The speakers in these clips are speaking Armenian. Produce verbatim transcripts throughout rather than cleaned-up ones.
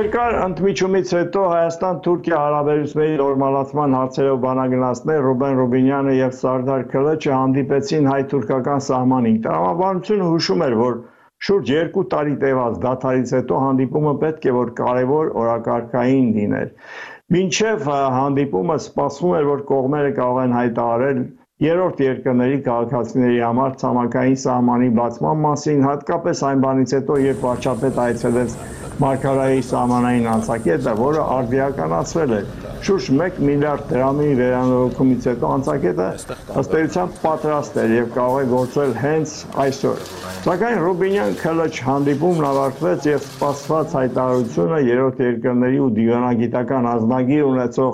Երկար ընդմիջումից հետո Հայաստան-Թուրքիա հարաբերությունների նորմալացման հարցերով բանագնացներ Ռուբեն Ռուբինյանը եւ Սարդար Քլաչը հանդիպեցին հայ-թուրքական սահմանին։ Տրամաբանությունը հուշում էր, որ շուրջ երկու տարի տևած դադարից հետո հանդիպումը պետք է որ կարևոր օրակարգային լիներ։ Մինչև հանդիպումը սպասվում էր, որ կողմերը կարող են հայտարարել երրորդ երկրների քաղաքացիների համար ցամաքային սահմանի բացման մասին, հատկապես այն բանից հետո, երբ վարչապետը այցելեց Մարգարայի սահմանային անցակետը, որը արդիականացվել է շուրջ մեկ միլիարդ դրամի վերանորոգումից հետո անցակետը ըստ էության պատրաստ էր եւ կարող է գործել հենց այսօր։ Սակայն Ռուբինյան-Քլաչ հանդիպումն ավարտվեց եւ սպասված հայտարարությունը երրորդ երկրների ու դիվանագիտական ազնագիր ունեցող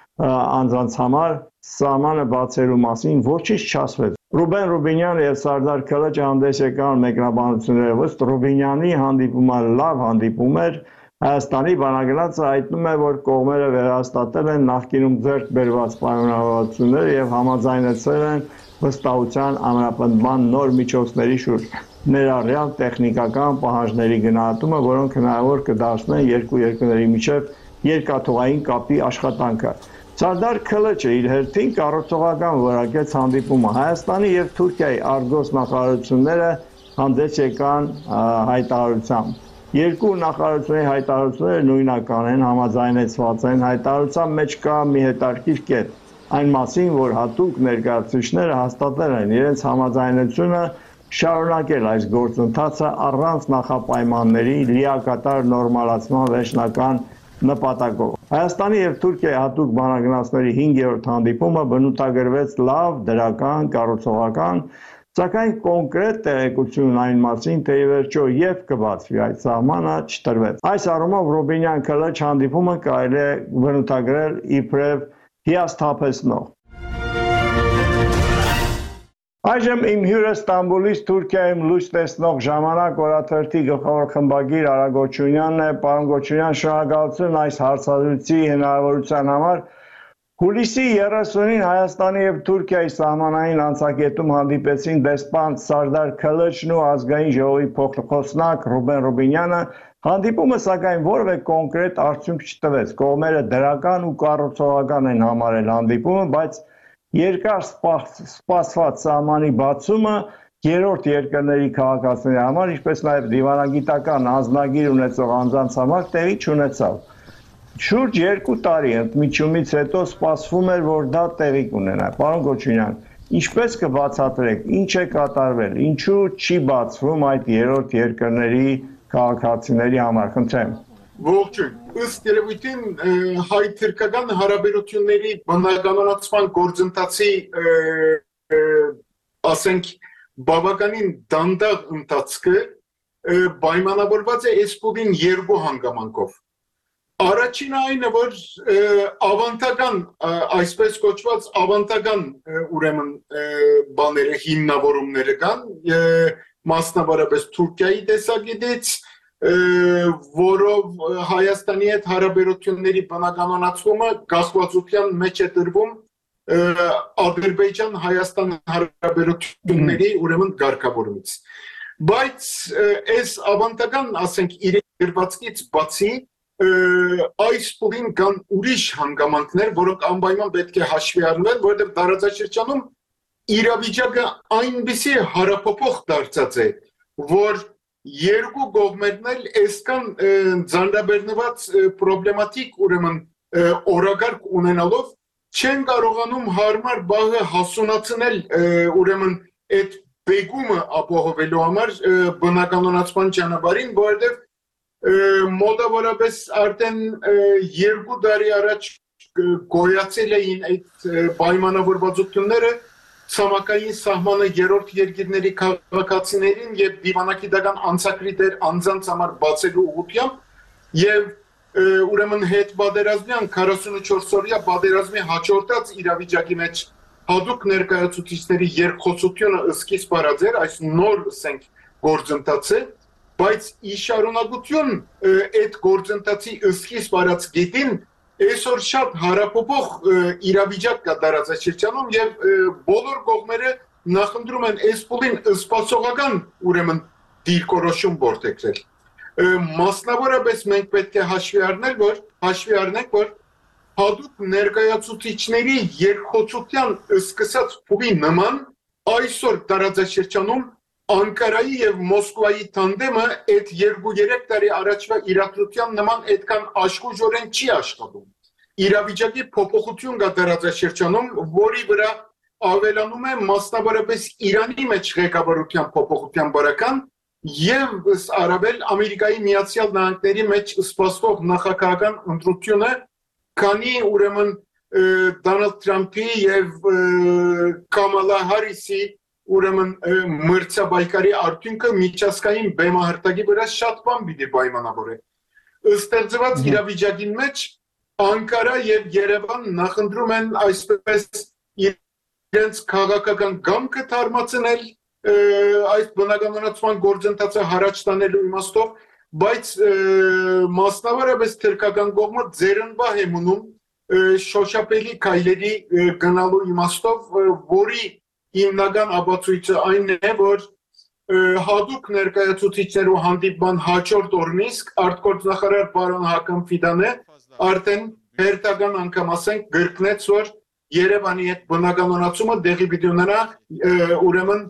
անձանց համար սահմանը բացելու մասին ոչինչ չասվեց։ Ռուբեն Ռուբինյանը եւ Սարդար Քլաչը հանդես եկան մեկնաբանություններով, ըստ Ռուբինյանի հանդիպումը լավ հանդիպում էր։ Հայաստանի բանագնացը հայտնում է, որ կողմերը վերահաստատել են նախկինում ձեռք բերված պայմանավորվածությունները եւ համաձայնեցել են վստահության ամրապնդման նոր միջոցների շուրջ, ներառյալ տեխնիկական պահանջների գնահատումը, որոնք հնարավոր կդարձնեն երկու երկրների միջև երկաթուղային կապի աշխատանքը։ Սարդար Քլաչը իր հերթին կառուցողական որակեց հանդիպումը։ Հայաստանի եւ Թուրքիայի արտգործ նախարարությունները հանդես եկան հայտարարությամբ։ Երկու նախարարությունների հայտարարությունները նույնական են, համաձայնեցված են։ Հայտարարության մեջ կա մի հետաքրքիր կետ, այն մասին, որ հատուկ ներկայացուցիչները հաստատել են իրենց համաձայնությունը շարունակել այս գործընթացը առանց նախապայմանների լիակատար նորմալացման վերջնական նպատակով։ Հայաստանի եւ Թուրքիայի հատուկ բանագնացների հինգերորդ հանդիպումը բնութագրվեց լավ, դրական, կառուցողական, սակայն կոնկրետ տեղեկություն այն մասին, թե ի վերջո երբ կբացվի այդ սահմանը չտրվեց։ Այս առումով Ռուբինյան-Քլաչ հանդիպումը կարելի է բնութագրել իբրև հիասթափեցնող։ Այժմ իմ հյուրը Ստամբուլից Թուրքիայում լույս տեսնող ժամանակ օրաթերթի գլխավոր խմբագիր Արա Գոչունյանն է։ Պարոն Գոչունյան, շնորհակալություն այս հարցազրույցի հնարավորության համար։ Հուլիսի երեսունին Հայաստանի եւ Թուրքիայի սահմանային անցակետում հանդիպեցին դեսպան Սարդար Քլաչն ու ազգային ժողովի փոխնախոսնակ Ռուբեն Ռուբինյանը։ Հանդիպումը սակայն որևէ կոնկրետ արդյունք չտվեց։ Կողմերը դրական ու կառուցողական են համարել հանդիպումը, բայց երկար սպասված սահմանի բացումը երրորդ երկրների քաղաքացիների համար, ինչպես նաև դիվանագիտական անձնագիր ունեցող անձանց համար տեղի չունեցավ։ Շուրջ երկու տարի ընդմիջումից հետո սպասվում էր, որ դա տեղի կունենա։ Պարոն Գոչունյան, ինչպես կբացատրեք, ինչ է կատարվել, ինչու չի բացվում այդ երրորդ երկրների քաղաքացիների համար, խնդրեմ։ Ողջույն, ըստ երևույթին հայ-թուրքական հարաբերությունների բնականոնացման գործընթացի ասենք բավականին դանդաղ ընթացքը պայմանավորված է էսպուդին երկու հանգամանքով։ Առաջինը այնը, որ ավանդական, այսպես կոչված ավանդական ուրեմն բաները, հիմնավորումները կան, մասնավորապես Թուրքիայի տեսակետից, որով Հայաստանի հետ հարաբերությունների բնականոնացումը կախվածության մեջ է տրվում Ադրբեջան-Հայաստան հարաբերությունների ուրեմն կարգավորումից։ Բայց այս ավանդական, ասենք, իրավիճակից բացի այս փուլին կան ուրիշ հանգամանքներ, որոնք անպայման պետք է հաշվի առնվեն, որովհետև տարածաշրջանում իրավիճակը այնպիսի հարափոփող դարձած է, որ երկու կողմերն էլ այսքան ձանձրաբեռնված պրոբլեմատիկ ուրեմն օրակարգ ունենալով չեն կարողանում հարմար բաղը հասունացնել ուրեմն այդ բեկումը ապահովելու համար բնականոնացման ճանապարհին, որովհետև մոտավորապես արդեն երկու տարի առաջ գոյացել էին այդ պայմանավորվածությունները ցամաքային սահմանը երրորդ երկրների քաղաքացիներին եւ դիվանագիտական անցակրիտեր անձանց համար բացելու ուղղությամբ եւ ուրեմն հետ պատերազմյան քառասունուչորս օրյա պատերազմի հաջորդած իրավիճակի մեջ հատուկ ներկայացուցիչների երկխոսությունը սկիզբ առած էր այս նոր ասենք գործընթացը, բայց ի շարունակություն այդ գործընթացի սկիզբ առած գետին այսօր շատ հարափոփող իրավիճակ կա տարածաշրջանում եւ բոլոր կողմերը նախընտրում են այս փուլին սպասողական ուրեմն դիրքորոշում որդեգրել։ Մասնավորապես մենք պետք է հաշվի առնել, որ հաշվի առնենք, որ հատուկ ներկայացուցիչների երկխոսության սկսած փուլի նման այսօր տարածաշրջանում Անկարայի եւ Մոսկվայի տանդեմը այդ երկու-երեք տարի առաջվա իրադրության նման այդքան աշխուժորեն չի աշխատում։ Իրավիճակի փոփոխություն կա տարածաշրջանում, որի վրա ավելանում է մասնավորապես Իրանի մեջ ղեկավարության փոփոխության բարական եւ առավել Ամերիկայի Միացյալ Նահանգների մեջ սպասվող նախագահական ընտրությունը, քանի ուրեմն Դոնալդ Թրամփի եւ Կամալա Հարիսի ուրեմն մրցաբայկարի արդյունքը միջազգային բեմահարտակի վրա շատ բան պիտի պայմանավորի։ Ստեղծված իրավիճակի մեջ Անկարա եւ Երևան նախընտրում են այսպես իրենց քաղաքական գամքը թարմացնել այս բնականոնացման գործընթացը հարաճ տանելու իմաստով, բայց մասնավորապես թուրքական կողմը ձեռնբահ է մնում շոշափելի քայլերի գնալու իմաստով, որի հիմնական ապացույցը այն է, որ հատուկ ներկայացուցիչներու հանդիպման հաջորդ օրն իսկ արտգործնախարար պարոն Հակոբ Ֆիդանը արդեն հերթական անգամ ասենք գրկնեց, որ Երևանի հետ բնականոնացումը դեղի պիտի ունենա ուրեմն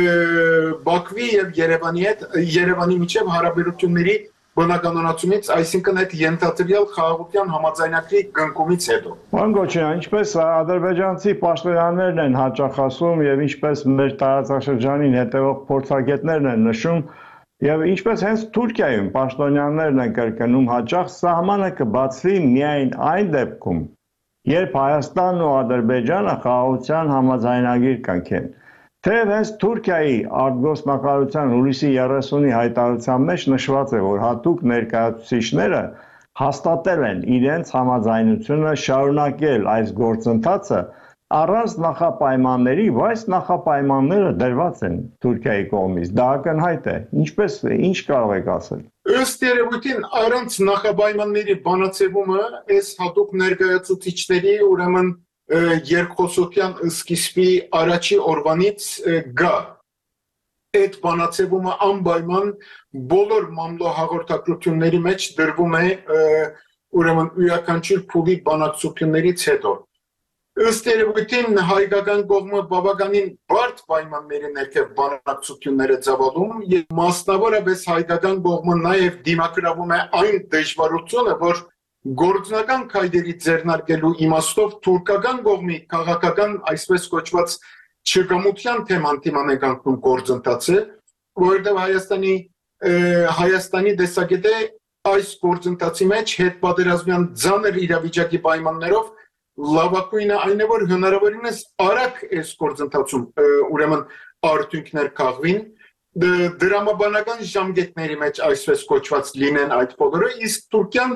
Բաքվի եւ Երևանի հետ Երևանի միջև հարաբերությունների բնականոնացումից, այսինքն այդ ենթադրյալ խաղաղության համաձայնագրի կնքումից հետո։ Պարոն Քոչարյան, ինչպես ադրբեջանցի պաշտոնյաներն են հաճախ ասում եւ ինչպես մեր տարածաշրջանին հետևող փորձագետներն են նշում, եւ ինչպես հենց Թուրքիայում պաշտոնյաներն են կրկնում հաճախ, սահմանը կբացվի միայն այն դեպքում, երբ Հայաստանն ու Ադրբեջանը խաղաղության համաձայնագիր կնքեն։ Թեև հենց Թուրքիայի արտգործնախարարության հուլիսի երեսունի հայտարարության մեջ նշված է, որ հատուկ ներկայացուցիչները հաստատել են իրենց համաձայնությունը շարունակել այս գործընթացը առանց նախապայմանների, բայց նախապայմանները դրված են Թուրքիայի կողմից։ Դա ակնհայտ է։ Ինչպես ինչ կարող եք ասել։ Ըստ երևույթին առանց նախապայմանների բանացևումը այս հատուկ ներկայացուցիչների ուրեմն երկխոսության սկիզբի առաջի օրվանից գա։ Այդ բանացևումը անպայման բոլոր մամլո հաղորդակցությունների մեջ դրվում է ուրեմն յուրաքանչյուր փուլի բանակցություններից հետո։ Ըստ երևույթին հայկական կողմը բավականին բարդ պայմանների ներքև բանակցությունները ծավալում եւ մասնավորապես հայկական կողմը նաեւ դիմակրավում է այն դժվարությունը, որ գործնական քայլերի ձեռնարկելու իմաստով թուրքական կողմի քաղաքական այսպես կոչված չգամության թեման թիման է կանգնում գործընթացը, որովհետեւ Հայաստանի Հայաստանի դեսագետը այս գործընթացի մեջ հետպատերազմյան ծանր իրավիճակի պայմաններով լավագույնը այն է, որ հնարավորինս արագ այս գործընթացում ուրեմն արդյունքներ քաղվին, դրամաբանական ժամկետների մեջ այսպես կոչված լինեն այդ բոլորը, իսկ Թուրքիան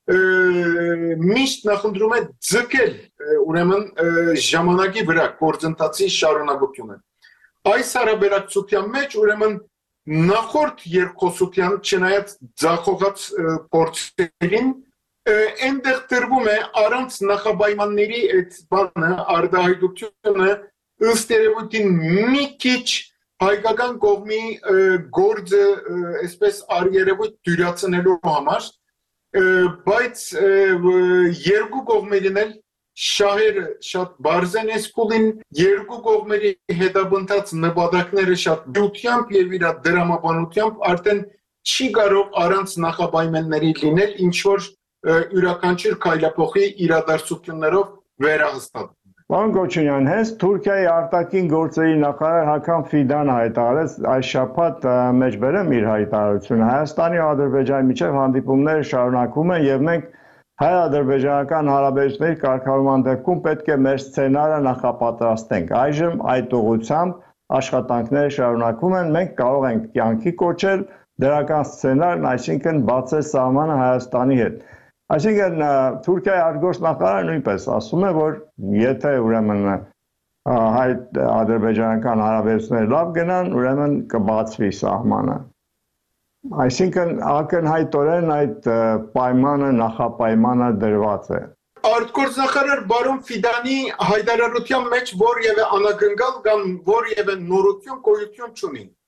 միշտ նախընտրում է ձգել ուրեմն ժամանակի վրա գործընթացի շարունակությունը։ Այս հարաբերակցության մեջ ուրեմն նախորդ երկխոսության չնայած ձախողած փորձերին այնտեղ տրվում է առանց նախապայմանների այդ բանը արդահայտությունը ըստ երևույթին մի քիչ հայկական կողմի գործը այսպես արյերևույթ դյուրացնելու համար, բայց երկու կողմերին էլ շահերը շատ բարձ են այս փուլին, երկու կողմերի հետապնդած նպատակները շատ դյությամբ եւ իր դրամաբանությամբ արդեն չի կարող առանց նախապայմանների լինել, ինչ որ յուրաքանչյուր քայլափոխի իրադարձություններով վերահաստատվում։ Պարոն Քոչարյան, հենց Թուրքիայի արտաքին գործերի նախարար Հակոբ Ֆիդանը հայտարարեց այս շաբաթ մեջբերեմ իր հայտարարությունը։ Հայաստանի ու Ադրբեջանի միջև հանդիպումները շարունակվում են եւ մենք հայ-ադրբեջանական հարաբերությունների կարգավորման դեպքում պետք է մեր սցենարը նախապատրաստենք։ Այժմ այդ ուղղությամբ աշխատանքները շարունակվում են, մենք կարող ենք կյանքի կոչել դրական սցենարն, այսինքն բացել սահմանը Հայաստանի հետ։ Այսինքն Թուրքիայի արտգործնախարարը նույնպես ասում է, որ եթե ուրեմն հայ-ադրբեջանական հարաբերությունները լավ գնան, ուրեմն կբացվի սահմանը։ Այսինքն ակնհայտորեն այդ պայմանը, նախապայմանը դրված է։ Արտգործնախարար բարոն Ֆիդանի հայտարարության մեջ որևէ անակնկալ կամ որևէ նորություն գոյություն չունի։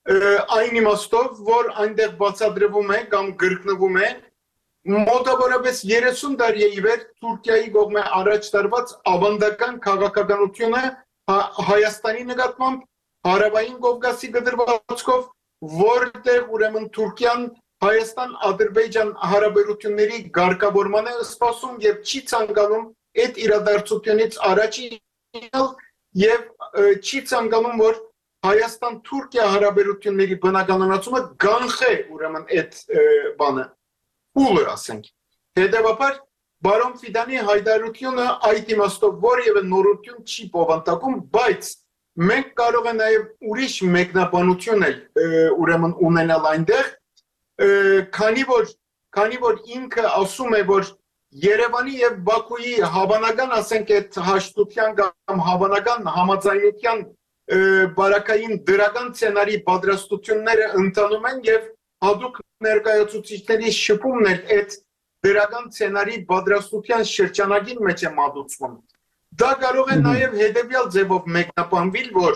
այն իմաստով, որ այնտեղ բացատրվում է կամ գրկնվում է մոտավորապես երեսուն տարի ի վեր Թուրքիայի կողմէ առաջ տարված ավանդական քաղաքականությունը Հայաստանի նկատմամբ Հարավային Կովկասի գդրվածքով, որտեղ ուրեմն Թուրքիան Հայաստան-Ադրբեջան հարաբերությունների ղեկավարման է սպասում եւ չի ցանկանում այդ իրադարձությունից առաջ ինել եւ չի ցանկանում որ Հայաստան-Թուրքիա հարաբերությունների բնականոնացումը կանխե ուրեմն այդ բանը ուլը ասենք հետեւաբար Բարոն Ֆիդանի հայտարարությունը այդ իմաստով որևէ նորություն չի բովանդակում, բայց մենք կարող ենք նաև ուրիշ մեկնաբանություն էլ ուրեմն ունենալ այնտեղ, քանի որ քանի որ ինքը ասում է, որ Երևանի եւ Բաքուի հավանական, ասենք, այդ հաշտության կամ հավանական համաձայնության բարակային դրական սցենարի պատրաստությունները ընթանում են եւ հատուկ ներկայացուցիչների շփումն էլ այդ դրական սցենարի պատրաստության շրջանագին մեջ է մատուցվում։ Դա կարող է նաև հետևյալ ձևով մեկնաբանվել, որ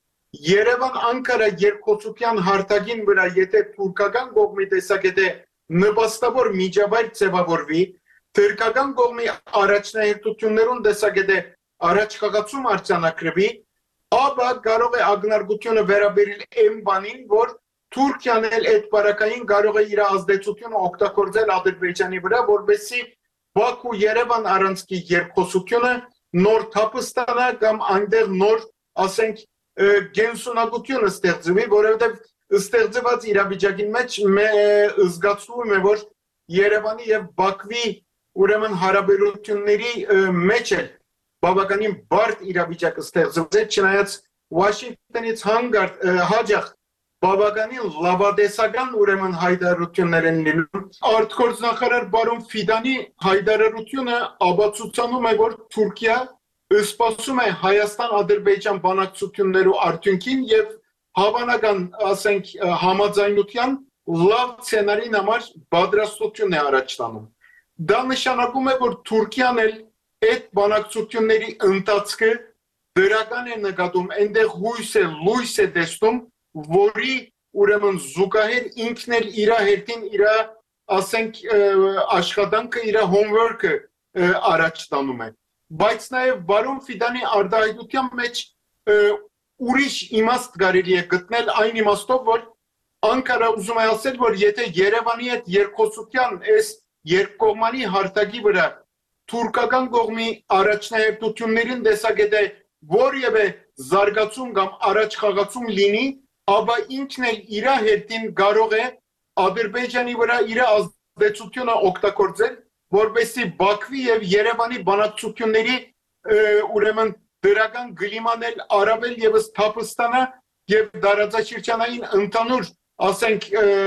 Երևան-Անկարա երկխոսության հարթակին վրա եթե թուրքական կողմի տեսակետը նպաստավոր միջավայր ձևավորվի, թուրքական կողմի առաջնահերթություններուն տեսակետը առաջխաղացում արձանագրվի, ապա կարող է ակնարկությունը վերաբերել այն բանին, որ Թուրքիան էլ այդ բարակային կարող է իր ազդեցությունը օգտագործել Ադրբեջանի վրա, որպեսզի Բաքու Երևան առանցքի երկխոսությունը նոր թափ ստանա կամ այնտեղ նոր, ասենք, գենսունակությունը ստեղծվի, որովհետև ստեղծված իրավիճակի մեջ զգացվում է, որ Երևանի եւ Բաքվի ուրեմն հարաբերությունների մեջ էլ բավականին բարդ իրավիճակ ստեղծված է, չնայած Վաշինգտոնից հանգարտ հաջող բավականին լավադեսական ուրեմն հայտարարություններ են լինում։ Արտգործնախարար բարոն Ֆիդանի հայտարարությունը ապացուցանում է, որ Թուրքիա սպասում է Հայաստան-Ադրբեջան բանակցություններու արդյունքին եւ հավանական, ասենք, համաձայնության լավ սցենարին համար պատրաստություն է առաջ տանում։ Դա նշանակում է, որ Թուրքիան էլ այդ բանակցությունների ընթացքը դրական է նկատում, այնտեղ հույս է, լույս է տեսնում, որի ուրեմն զուգահեռ ինքն էլ իր հերթին իր, ասենք, աշխատանքը, իր homework-ը առաջ տանում է։ Բայց նաև բարոն Ֆիդանի արտահայտության մեջ ուրիշ իմաստ կարելի է գտնել այն իմաստով, որ Անկարա ուզում է ասել, որ եթե Երևանի հետ երկխոսության այս երկկողմանի հարթակի վրա թուրքական կողմի առաջնահերթություններին տեսակետը որևէ զարգացում կամ առաջխաղացում լինի, ապա ինքն էլ իր հերթին կարող է Ադրբեջանի վրա իր ազդեցությունը օգտագործել, որպեսզի Բաքվի եւ Երևանի բանակցությունների ուրեմն դրական գլիման էլ առավել եւս թափ ստանա եւ դարաձաշրջանային ընդհանուր, ասենք,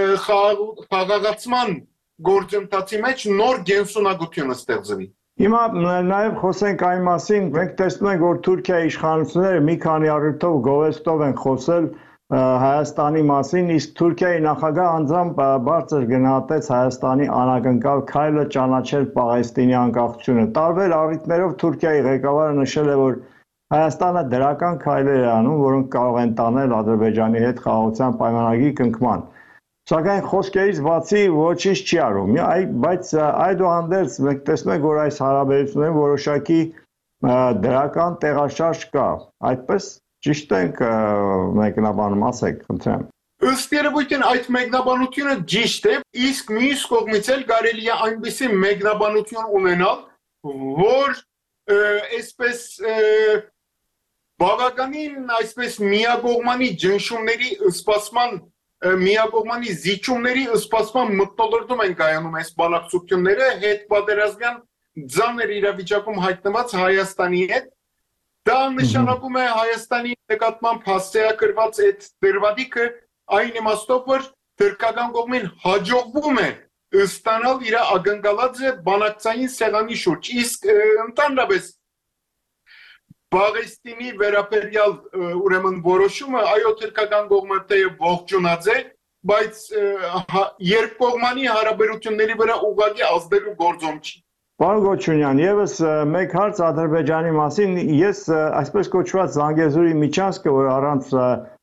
խաղաղացման գործընթացի մեջ նոր գենսունակություն ստեղծվի։ Հիմա նաև խոսենք այն մասին, մենք տեսնում ենք, որ Թուրքիայի իշխանությունները մի քանի առիթով գովեստով են խոսել Հայաստանի մասին, իսկ Թուրքիայի նախագահ անձամբ բարձր գնահատեց Հայաստանի անակնկալ քայլը ճանաչել Պաղեստինի անկախությունը։ Տարբեր առիթներով Թուրքիայի ղեկավարը նշել է, որ Հայաստանը դրական քայլեր է անում, որոնք կարող են տանել Ադրբեջանի հետ խաղաղության պայմանագրի կնքման։ Սակայն խոսքերից բացի ոչինչ չի արում, բայց այդուհանդերձ մենք տեսնում ենք, որ այս հարաբերություններում որոշակի դրական տեղաշարժ կա, այդպես ճիշտ ենք մեկնաբանում, ասեք, խնդրեմ։ Ըստ երևույթին այդ մեկնաբանությունը ճիշտ է, իսկ մյուս կողմից էլ կարելի է այնպիսի մեկնաբանություն ունենալ, որ այսպես բավականին այսպես միակողմանի ճնշումների սպասման միակողմանի զիջումների սպասման մթնոլորտում են կայանում այս բանակցությունները հետ պատերազմյան ձանր իրավիճակում հայտնված Հայաստանի հետ։ Դա նշանակում է Հայաստանի նկատմամբ հասցեակրված այդ դրվադիկը այն իմաստով, որ թուրքական կողմին հաջողվում է ստանալ իր ակնկալածը բանակցային սեղանի շուրջ, իսկ ընդհանրապես Պաղեստինի վերաբերյալ ուրեմն որոշումը այո թուրքական կողմը թեև ողջունած է, բայց երկկողմանի հարաբերությունների վրա ուղղակի ազդելու գործոն չի։ Պարոն Գոչունյան, եւս մեկ հարց Ադրբեջանի մասին, ես այսպես կոչված Զանգեզուրի միջանցքը, որ առանց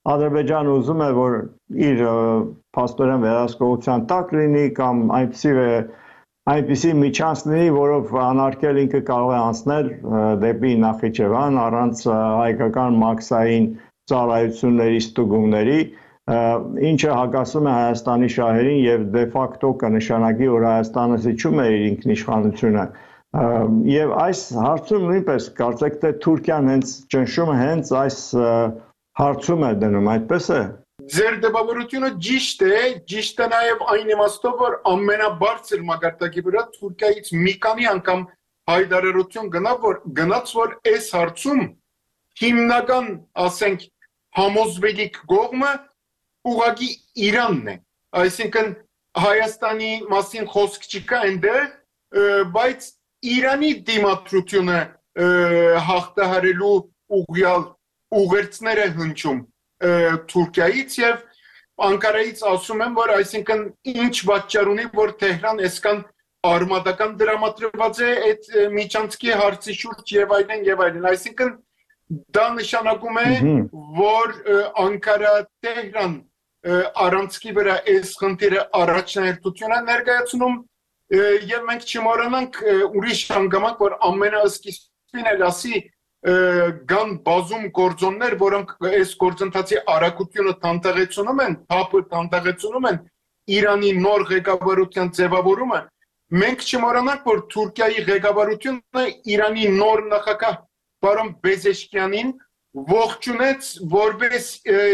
Ադրբեջանը ուզում է, որ իր փաստորեն վերահսկողության տակ լինի կամ այնպիսի այնպիսի միջանց լինի, որով անարգել ինքը կարող է անցնել դեպի Նախիջևան առանց հայկական մաքսային ծառայությունների ստուգումների, ինչը հակասում է Հայաստանի շահերին եւ դե ֆակտո կնշանակի, որ Հայաստանը զիջում է իր ինքնիշխանությունը։ Եվ այս հարցում նույնպես կարծեք թե Թուրքիան հենց ճնշումը հենց այս հարցում է դնում, այդպես է։ Ձեր դեպավորությունը ճիշտ է, ճիշտ է նաև այն իմաստով, որ ամենաբարձր մակարդակի վրա Թուրքիայից մի քանի անգամ հայտարարություն գնաց, որ գնաց, որ այս հարցում հիմնական, ասենք, համոզվելիք կողմը ուղղակի Իրանն է։ Այսինքն Հայաստանի մասին խոսք չկա այնտեղ, բայց Իրանի դիմադրությունը հաղթահարելու ուղղյալ ուղերձներ է հնչում Թուրքիայից եւ Անկարայից ասում են, որ այսինքն ինչ պատճառ ունի, որ Թեհրան այսքան արմատական դրամատրված է այդ միջանցքի հարցի շուրջ եւ այլն եւ այլն։ Այսինքն դա նշանակում է, որ Անկարա-Թեհրան առանցքի վրա այս խնդիրը առաջնահերթություն է ներկայացնում եւ մենք չմոռանանք ուրիշ հանգամանք, որ ամենասկիզբին էլ ասի կան բազում գործոններ, որոնք այս գործընթացի արագությունը տանտեղեցնում են, թափը տանտեղեցնում են Իրանի նոր ղեկավարության ձևավորումը։ Մենք չմոռանանք, որ Թուրքիայի ղեկավարությունը Իրանի նոր նախագահ պարոն Բեզեշկյանին ողջունեց որպես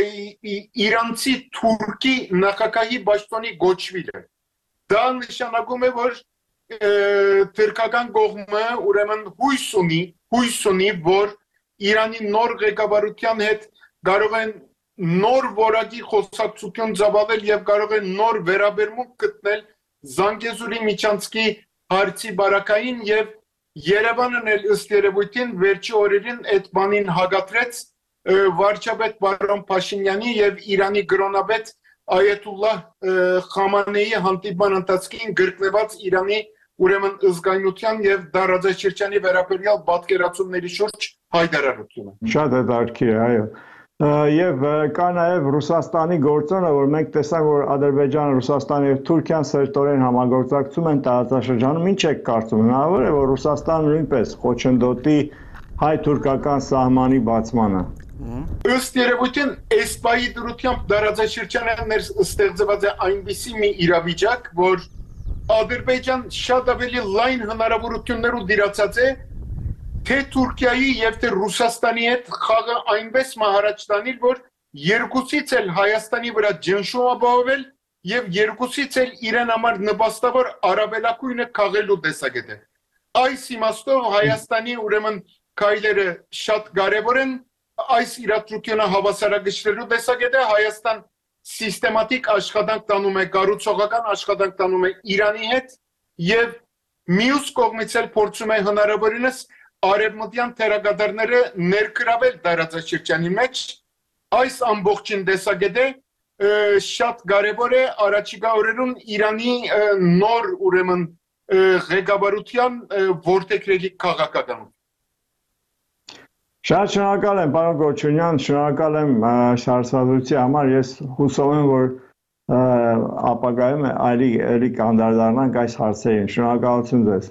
իրանցի թուրքի նախագահի պաշտոնի գոչվելը։ Դա նշանակում է, որ թուրքական կողմը ուրեմն հույս ունի, հույս ունի, որ Իրանի նոր ղեկավարության հետ կարող են նոր որակի խոսակցություն ծավալել եւ կարող են նոր վերաբերմունք գտնել Զանգեզուրի միջանցքի հարցի բարակային եւ Երևանն էլ ըստ երևույթին վերջի օրերին այդ բանին հագատրեց վարչապետ պարոն Փաշինյանի եւ Իրանի գրոնապետ Այաթուլլահ Խամանեի հանդիպման ընթացքին գրկնված Իրանի ուրեմն ըզգայնության եւ դարաձայնչերչյանի վերաբերյալ պատկերացումների շուրջ հայտարարությունը։ Շատ հետաքրքիր է, այո։ Եվ կա նաև Ռուսաստանի գործոնը, որ մենք տեսանք, որ Ադրբեջանը, Ռուսաստանը եւ Թուրքիան սերտորեն համագործակցում են տարածաշրջանում, ինչ եք կարծում, հնարավոր է, որ Ռուսաստանը նույնպես խոչընդոտի հայ-թուրքական սահմանի բացմանը։ Ըստ երևույթին, այս պահի դրությամբ տարածաշրջանը ստեղծված է այնպիսի մի իրավիճակ, որ Ադրբեջան շատ ավելի լայն հնարավորություններով դիրացած է թե Թուրքիայի եւ թե Ռուսաստանի հետ խաղը այնպես մահարաճ տանել, որ երկուսից էլ Հայաստանի վրա ջնշում ապահովել եւ երկուսից էլ իրեն համար նպաստավոր արաբելակույնը քաղելու տեսակետ է։ Այս իմաստով Հայաստանի ուրեմն քայլերը շատ կարեւոր են, այս իրադրությունը հավասարակշռելու տեսակետ է։ Հայաստան սիստեմատիկ աշխատանք տանում է, կառուցողական աշխատանք տանում է Իրանի հետ եւ մյուս կողմից էլ փորձում է հնարավորինս արևմտյան թերակատարները ներգրավել տարածաշրջանի մեջ։ Այս ամբողջին տեսակետը շատ կարևոր է առաջիկա օրերում Իրանի նոր ուրեմն ղեկավարության որդեգրելի քաղաքականություն։ Շատ շնորհակալ եմ, պարոն Կոչունյան, շնորհակալ եմ հարցազրույցի համար։ Ես հուսով եմ, որ ապագայում այլի էլի կանդրադառնանք այս հարցերին։ Շնորհակալություն ձեզ։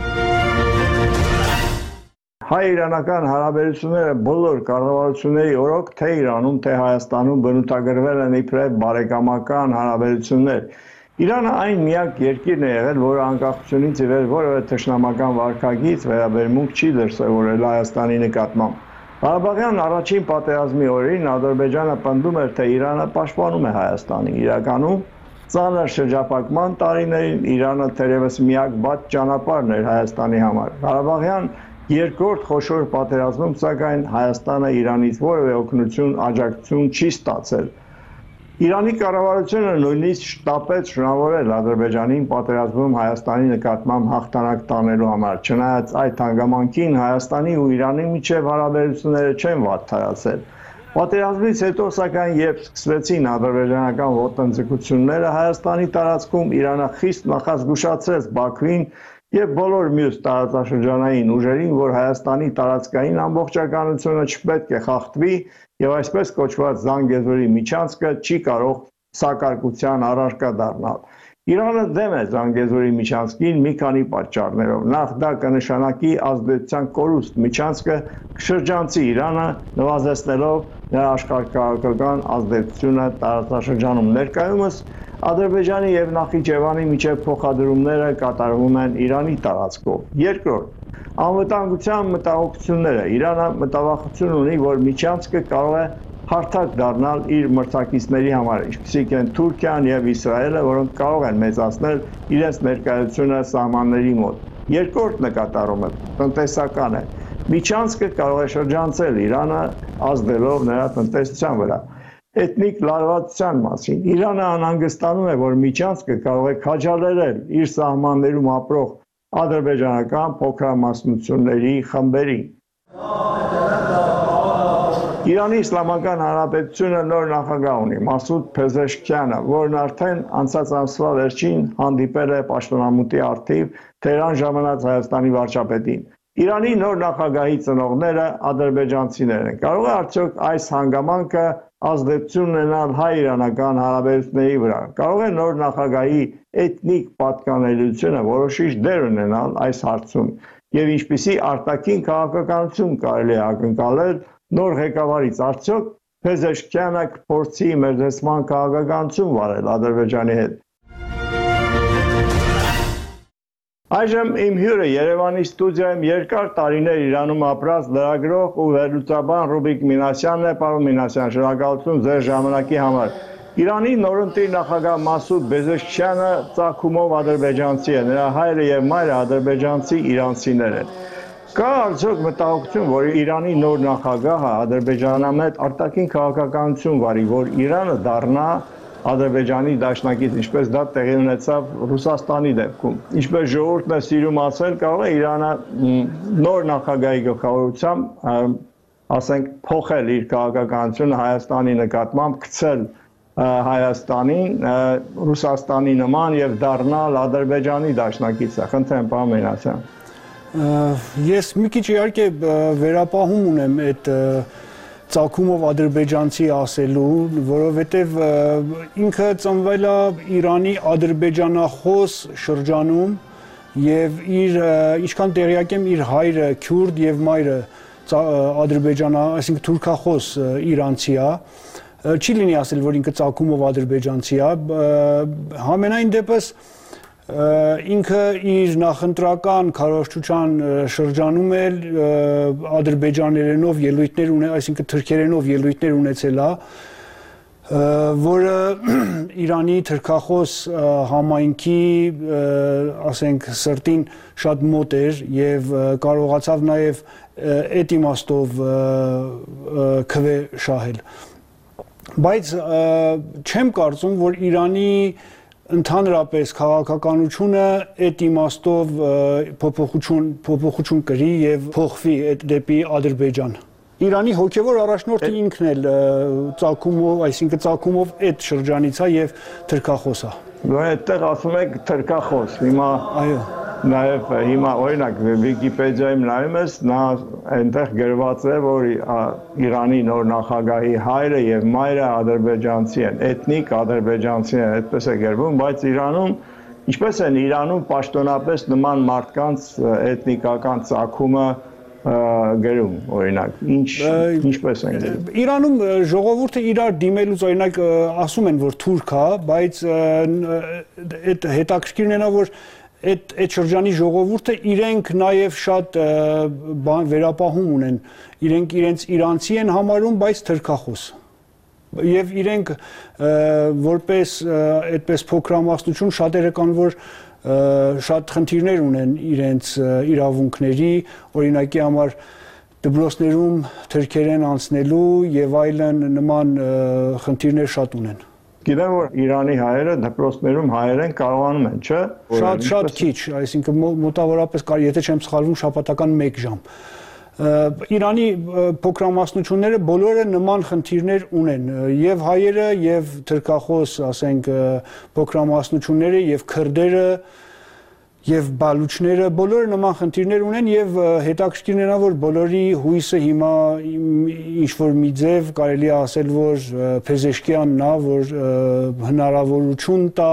Հայ-իրանական հարաբերությունները բոլոր կառավարությունների օրոք թե Իրանում, թե Հայաստանում բնութագրվել են իբրև բարեկամական հարաբերություններ։ Իրանը այն միակ երկիրն է եղել, որը անկախությունից ի վեր որևէ թշնամական վարքագիծ վերաբերմունք չի դրսևորել Հայաստանի նկատմամբ։ Ղարաբաղյան առաջին պատերազմի օրերին Ադրբեջանը պնդում էր, թե Իրանը պաշտպանում է Հայաստանին։ Իրականում ծանր շրջափակման տարիներին Իրանը թերևս միակ բաց ճանապարհն էր Հայաստանի համար։ Ղարաբաղյան երկրորդ խոշոր պատերազմում սակայն Հայաստանը Իրանից որևէ օգնություն, աջակցություն չի ստացել։ Իրանի կառավարությունը նույնիսկ շտապեց շնորհավորել Ադրբեջանին պատերազմում Հայաստանի նկատմամբ հաղթանակ տանելու համար։ Չնայած այդ հանգամանքին Հայաստանի ու Իրանի միջև հարաբերությունները չեն վատթարացել։ Պատերազմից հետո սակայն երբ սկսվեցին ադրբեջանական ոտնձգությունները Հայաստանի տարածքում, Իրանը խիստ նախազգուշացրեց Բաքվին եւ բոլոր մյուս տարածաշրջանային ուժերին, որ Հայաստանի տարածքային ամբողջականությունը չպետք է խախտվի եւ այսպես կոչված Զանգեզուրի միջանցքը չի կարող սակարկության առարկա դառնալ։ Իրանը դեմ է Զանգեզուրի միջանցքին մի քանի պատճառներով։ Նախ դա կնշանակի ազդեցության կորուստ միջանցքը կշրջանցի Իրանը, նվազեցնելով նրա աշխարհակաղակական ազդեցությունը տարածաշրջանում։ Ներկայումս Ադրբեջանի եւ Նախիջևանի միջև փոխադրումները կատարվում են Իրանի տարածքով։ Երկրորդ, անվտանգության մտահոգությունները։ Իրանը մտավախություն ունի, որ միջանցքը կարող է հարթակ դառնալ իր մրցակիցների համար, ինչպիսիք են Թուրքիան եւ Իսրայելը, որոնք կարող են մեծացնել իրենց ներկայությունը սահմանների մոտ։ Երկրորդ նկատառումը տնտեսական է։ Միջանցքը կարող է շրջանցել Իրանը, ազդելով նրա տնտեսության վրա։ Էթնիկ լարվածության մասին Իրանը անհանգստանում է, որ միջանցքը կարող է քաջալերել իր սահմաններում ապրող ադրբեջանական փոքրամասնությունների խմբերին։ Իրանի Իսլամական Հանրապետությունը նոր նախագահ ունի, Մասուդ Փեզեշքյանը, որն արդեն անցած ամսվա վերջին հանդիպել է պաշտոնամուտի առթիվ Թեհրան ժամանած Հայաստանի վարչապետին։ Իրանի նոր նախագահի ծնողները ադրբեջանցիներ են։ Կարող է արդյոք այս հանգամանքը ազդեցություն ունենալ հայ-իրանական հարաբերությունների վրա։ Կարող է նոր նախագահի էթնիկ պատկանելիությունը որոշիչ դեր ունենալ այս հարցում եւ ինչպիսի արտաքին քաղաքականություն կարելի է ակնկալել նոր ղեկավարից, արդյոք Փեզեշքյանը կփորձի մերձեցման քաղաքականություն վարել Ադրբեջանի հետ։ Այժմ իմ հյուրը Երևանի ստուդիայում երկար տարիներ Իրանում ապրած լրագրող ու վերլուծաբան Ռուբիկ Մինասյանն է։ Պարոն Մինասյան, շնորհակալություն ձեր ժամանակի համար։ Իրանի նորընտիր նախագահ Մասուդ Փեզեշքյանը ծագումով ադրբեջանցի է, նրա հայրը եւ մայրը ադրբեջանցի իրանցիներ են։ Կա արդյոք մտահոգություն, որ Իրանի նոր նախագահը ադրբեջանամետ արտաքին քաղաքականություն վարի, որ Իրանը դառնա Ադրբեջանի դաշնակից, ինչպես դա տեղի ունեցավ Ռուսաստանի դեպքում։ Ինչպես ժողովուրդն է սիրում ասել, կարող է Իրանը նոր նախագահի գլխավորությամբ, ասենք, փոխել իր քաղաքականությունը Հայաստանի նկատմամբ, գցել Հայաստանին Ռուսաստանի նման եւ դառնալ Ադրբեջանի դաշնակիցը։ Խնդրեմ, պարոն Մինասյան։ Ես մի քիչ իհարկե վերապահում ունեմ այդ ծագումով ադրբեջանցի ասելու, որովհետև ինքը ծնվել է Իրանի ադրբեջանախոս շրջանում եւ իր ինչքան տեղյակ եմ իր հայրը քյուրդ եւ մայրը ադրբեջանա, այսինքն թուրքախոս իրանցի է։ Չի լինի ասել, որ ինքը ծագումով ադրբեջանցի է, համենայն դեպս ինքը իր նախընտրական քարոզչության շրջանում էլ ադրբեջաներենով ելույթներ ունի, այսինքն թուրքերենով ելույթներ ունեցել է, որը Իրանի թուրքախոս համայնքի, ասենք, սրտին շատ մոտ էր եւ կարողացավ նաեւ այդ իմաստով քվե շահել։ Բայց չեմ կարծում, որ Իրանի ընդհանրապես քաղաքականությունը այդ իմաստով փոփոխություն փոփոխություն կրի եւ փոխվի դեպի Ադրբեջան։ Իրանի հոգեվոր առաջնորդը ինքն էլ ծագումով, այսինքն ծագումով այդ շրջանից է եւ թուրքախոս է։ Դու այդտեղ ասում եք թուրքախոս։ Հիմա այո, նաեւ հիմա օրինակ Վիկիպեդիայում նայում ես, նա այնտեղ գրված է, որ Իրանի նոր նախագահի հայրը եւ մայրը ադրբեջանցի են, էթնիկ ադրբեջանցի են, այդպես է գրվում, բայց Իրանում ինչպես են Իրանում պաշտոնապես նման մարդկանց էթնիկական ծագումը գրում, օրինակ, ինչ ինչպես են գրում։ Իրանում ժողովուրդը իրար դիմելուց օրինակ ասում են, որ թուրք է, բայց այդ հետաքրքիրն է նա, որ այդ այդ շրջանի ժողովուրդը իրենք նաև շատ բան վերապահում ունեն, իրենք իրենց իրանցի են համարում, բայց թուրքախոս։ Եվ իրենք որպես այդպես փոքրամասնություն շատերը կան, որ շատ խնդիրներ ունեն իրենց իրավունքների, օրինակի համար դպրոցներում թուրքերեն անցնելու եւ այլն նման խնդիրներ շատ ունեն։ Գիտեմ, որ Իրանի հայերը դպրոցներում հայերեն կարողանում են, չէ՞։ Շատ շատ քիչ, այսինքն մոտավորապես կար, եթե չեմ սխալվում, շաբաթական մեկ ժամ։ Իրանի փոքրամասնությունները բոլորը նման խնդիրներ ունեն, եւ հայերը, եւ թուրքախոս, ասենք, փոքրամասնությունները եւ քրդերը Եվ բալուչները բոլորը նման խնդիրներ ունեն եւ հետաքրքիրն է որ բոլորի հույսը հիմա ինչ որ մի ձև կարելի է ասել որ Փեզեշկյանն է որ հնարավորություն տա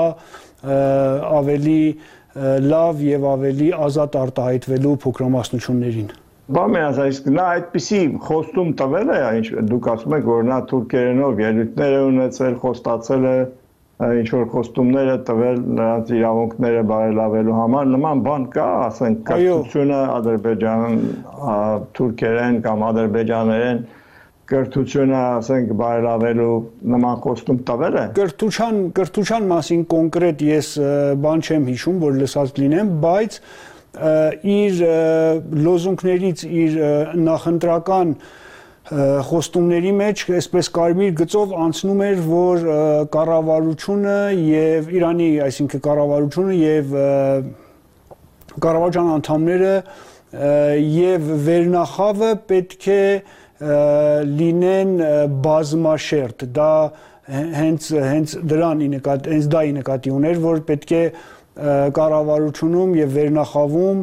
ավելի լավ եւ ավելի ազատ արտահայտվելու փոքրամասնություններին։ Բամերս այս նա այդպիսի խոստում տվել է ինչ դուք ասում եք որ նա թուրքերենով ելույթներ է ունեցել խոստացել է ինչ որ խոստումներ է տվել նրանց իրավունքները բարելավելու համար նման բան կա ասենք կրթությունը Ադրբեջան թուրքերեն կամ ադրբեջաներեն կրթությունը ասենք բարելավելու նման խոստում տվել է կրթության կրթության մասին կոնկրետ ես բան չեմ հիշում որ լսած լինեմ բայց իր լոզունգներից իր նախընտրական խոստումների մեջ այսպես կարմիր գծով անցնում էր որ կառավարությունը եւ Իրանի այսինքն կառավարությունը եւ կառավարության անդամները եւ վերնախավը պետք է լինեն բազմաշերտ դա հենց հենց դրան ի նկատի հենց դա ի նկատի ուներ որ պետք է կառավարությունում եւ վերնախավում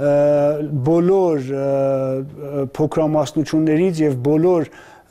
բոլոր փոքրամասնություններից եւ բոլոր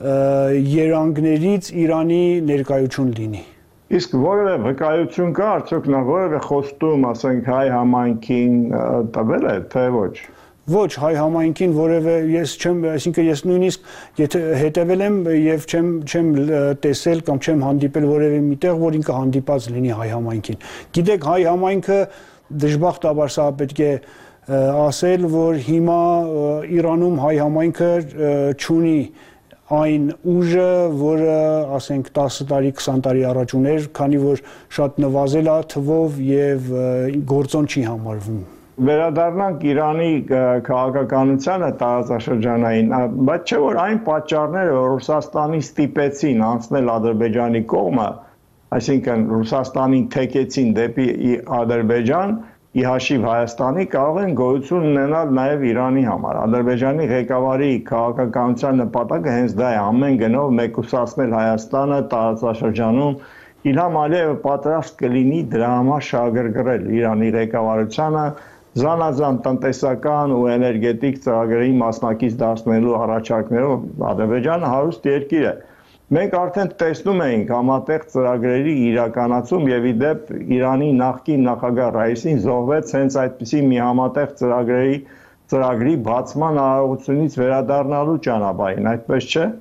երանգներից Իրանի ներկայություն լինի։ Իսկ որևէ վկայություն կա արդյոք նա որևէ խոստում ասենք հայ համայնքին տվել է թե ոչ։ Ոչ հայ համայնքին որևէ ես չեմ այսինքն ես նույնիսկ եթե հետևել եմ եւ չեմ չեմ տեսել կամ չեմ հանդիպել որևէ միտեղ որ ինքը հանդիպած լինի հայ համայնքին։ Գիտեք հայ համայնքը դժբախտաբար սա պետք է ասել որ հիմա Իրանում հայ համայնքը չունի այն ուժը որը ասենք տասը տարի քսան տարի առաջ ուներ քանի որ շատ նվազել է թվով եւ գործոն չի համարվում Վերադառնանք Իրանի քաղաքականությանը տարածաշրջանային, բայց չէ որ այն պատճառները, որ Ռուսաստանի ստիպեցին անցնել Ադրբեջանի կողմը, այսինքն Ռուսաստանին թեկեցին դեպի Ադրբեջան, ի հաշիվ Հայաստանի կարող են գոյություն ունենալ նաև Իրանի համար։ Ադրբեջանի ղեկավարի քաղաքականության նպատակը հենց դա է, ամեն գնով մեկուսացնել Հայաստանը տարածաշրջանում Իլհամ Ալիևը պատրաստ կլինի դրա համար շահագրգռել Իրանի ղեկավարությանը Զանազան տնտեսական ու էներգետիկ ծրագրերի մասնակից դարձնելու առաջարկներով Ադրբեջանը հարուստ երկիր է։ Մենք արդեն տեսնում էինք համատեղ ծրագրերի իրականացում եւ ի դեպ Իրանի նախկին նախագահ Ռայիսին զոհվեց հենց այդպիսի մի համատեղ ծրագրերի ծրագրի բացման արարողությունից վերադառնալու ճանապարհին, այդպես չէ։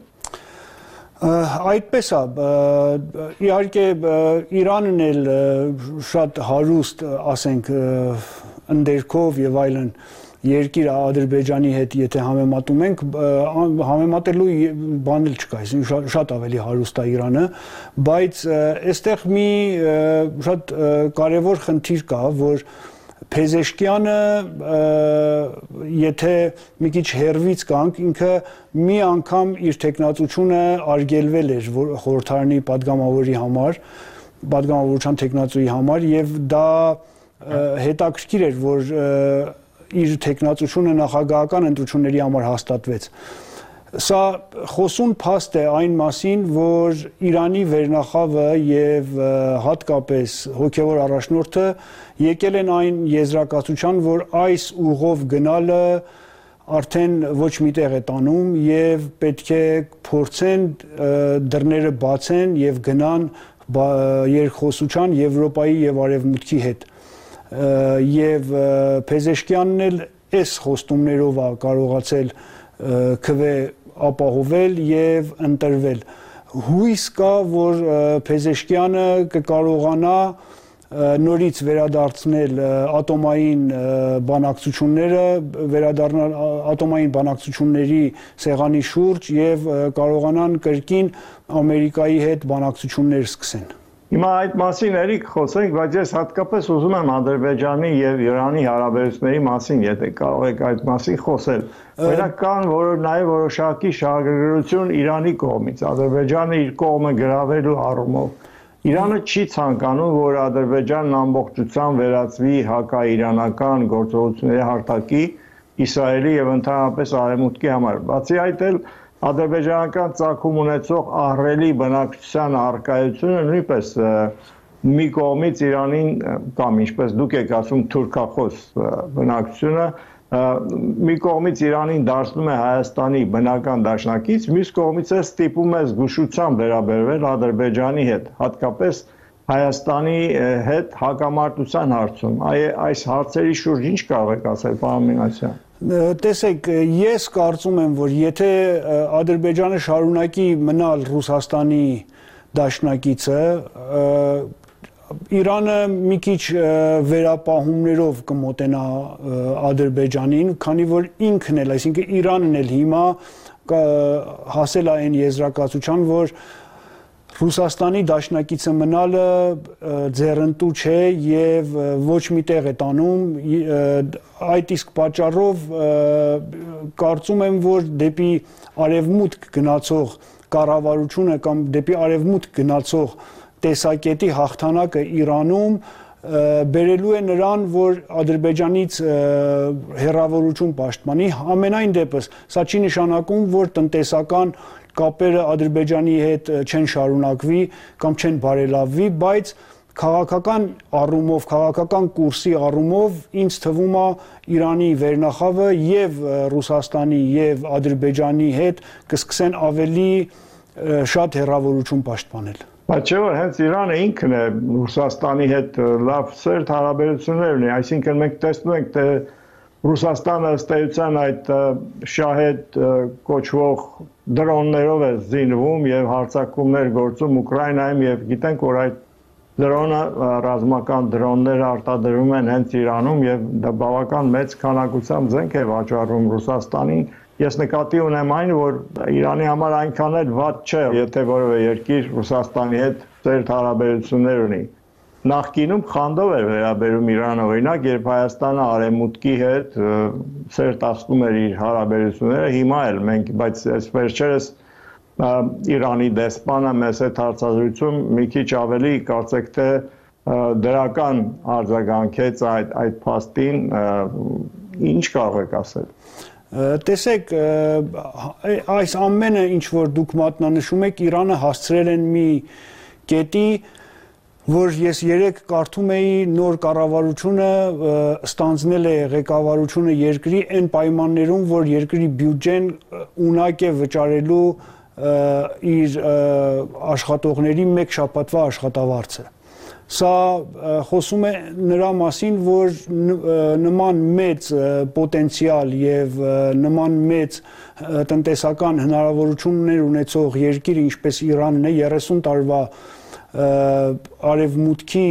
Այդպես է, իհարկե Իրանն էլ շատ հարուստ, ասենք, ընդերքով եւ այլն երկիր Ադրբեջանի հետ եթե համեմատում ենք համեմատելու բան էլ չկա, այսինքն շատ ավելի հարուստ է Իրանը, բայց այստեղ մի շատ կարևոր խնդիր կա, որ Փեզեշկյանը եթե մի քիչ հերվից կանք ինքը մի անգամ իր տեխնացությունը արգելվել էր խորհրդարանի падգամավորի համար, падգամավորության տեխնացուի համար եւ դա հետաքրքիր էր, որ իր տեխնացությունը նախագահական ընտրությունների համար հաստատվեց։ Սա խոսուն փաստ է այն մասին, որ Իրանի վերնախավը եւ հատկապես հոգեվոր առաջնորդը եկել են այն եզրակացության, որ այս ուղով գնալը արդեն ոչ միտեղ է տանում եւ պետք է փորձեն դռները բացեն եւ գնան երկխոսության Եվրոպայի եւ Արևմուտքի հետ։ Եվ Փեզեշկյանն էլ այս խոստումներով է կարողացել քվե ապահովել եւ ընտրվել։ Հույս կա, որ Փեզեշկյանը կկարողանա նորից վերադարձնել ատոմային բանակցությունները, վերադառնալ ատոմային բանակցությունների սեղանի շուրջ եւ կարողանան կրկին Ամերիկայի հետ բանակցություններ սկսեն։ Հիմա այդ մասին էլի խոսենք, բայց ես հատկապես ուզում եմ Ադրբեջանի եւ Իրանի հարաբերությունների մասին, եթե կարող եք այդ մասին խոսել։ Օրինակ կան որ նաեւ որոշակի շահագրգռություն Իրանի կողմից, Ադրբեջանը իր կողմը գրավելու առումով։ Իրանը չի ցանկանում, որ Ադրբեջանն ամբողջությամբ վերածվի հակաիրանական գործողությունների հարթակի Իսրայելի եւ ընդհանրապես Արևմուտքի համար։ Բացի այդ էլ ադրբեջանական ծագում ունեցող ահռելի բնակչության առկայությունը նույնպես մի կողմից Իրանին կամ ինչպես դուք եք ասում թուրքախոս բնակչությունը մի կողմից Իրանին դարձնում է Հայաստանի բնական դաշնակից, մյուս կողմից է ստիպում է զգուշությամբ վերաբերվել Ադրբեջանի հետ, հատկապես Հայաստանի հետ հակամարտության հարցում։ Այս հարցերի շուրջ ինչ կարող եք ասել, պարոն Մինասյան։ Տեսեք, ես կարծում եմ, որ եթե Ադրբեջանը շարունակի մնալ Ռուսաստանի դաշնակիցը, Իրանը մի քիչ վերապահումներով կմոտենա Ադրբեջանին, քանի որ ինքն էլ, այսինքն Իրանն էլ հիմա հասել է այն եզրակացության, որ Ռուսաստանի դաշնակիցը մնալը ձեռնտու չէ եւ ոչ միտեղ է տանում, այդ իսկ պատճառով կարծում եմ, որ դեպի արևմուտք գնացող կառավարությունը կամ դեպի արևմուտք գնացող տեսակետի հաղթանակը Իրանում բերելու է նրան, որ Ադրբեջանից հեռավորություն պաշտպանի, ամենայն դեպս սա չի նշանակում, որ տնտեսական կապերը Ադրբեջանի հետ չեն շարունակվի կամ չեն բարելավվի, բայց քաղաքական առումով, քաղաքական կուրսի առումով ինձ թվում է Իրանի վերնախավը եւ Ռուսաստանի եւ Ադրբեջանի հետ կսկսեն ավելի շատ հեռավորություն պաշտպանել։ Բայց չէ՞ որ հենց Իրանը ինքն է Ռուսաստանի հետ լավ սերտ հարաբերություններ ունի, այսինքն մենք տեսնում ենք, թե Ռուսաստանը ըստ էության այդ շահեդ կոչվող դրոններով է զինվում եւ հարձակումներ գործում Ուկրաինայում եւ գիտենք, որ այդ դրոնը ռազմական դրոնները արտադրվում են հենց Իրանում եւ դա բավական մեծ քանակությամբ զենք է վաճառում Ռուսաստանին։ Ես նկատի ունեմ այն, որ Իրանի համար այնքան էլ վատ չէ, եթե որևէ երկիր Ռուսաստանի հետ սերտ հարաբերություններ ունի։ Նախկինում խանդով էր վերաբերում Իրանը, օրինակ, երբ Հայաստանը արևմուտքի հետ սերտացնում էր իր հարաբերությունները, հիմա էլ մենք, բայց այս վերջերս Իրանի դեսպանը մեզ հետ հարցազրույցում մի քիչ ավելի կարծեք թե դրական արձագանքեց այդ այդ փաստին, ինչ կարող եք ասել։ Տեսեք, այս ամենը ինչ որ դուք մատնանշում եք, Իրանը հասցրել են մի կետի, որ ես երեք կարդում էի նոր կառավարությունը ստանձնել է ղեկավարությունը երկրի այն պայմաններում, որ երկրի բյուջեն ունակ է վճարելու իր աշխատողների մեկ շաբաթվա աշխատավարձը։ Սա խոսում է նրա մասին, որ նման մեծ պոտենցիալ եւ նման մեծ տնտեսական հնարավորություններ ունեցող երկիր, ինչպես Իրանն է, երեսուն տարվա արևմուտքի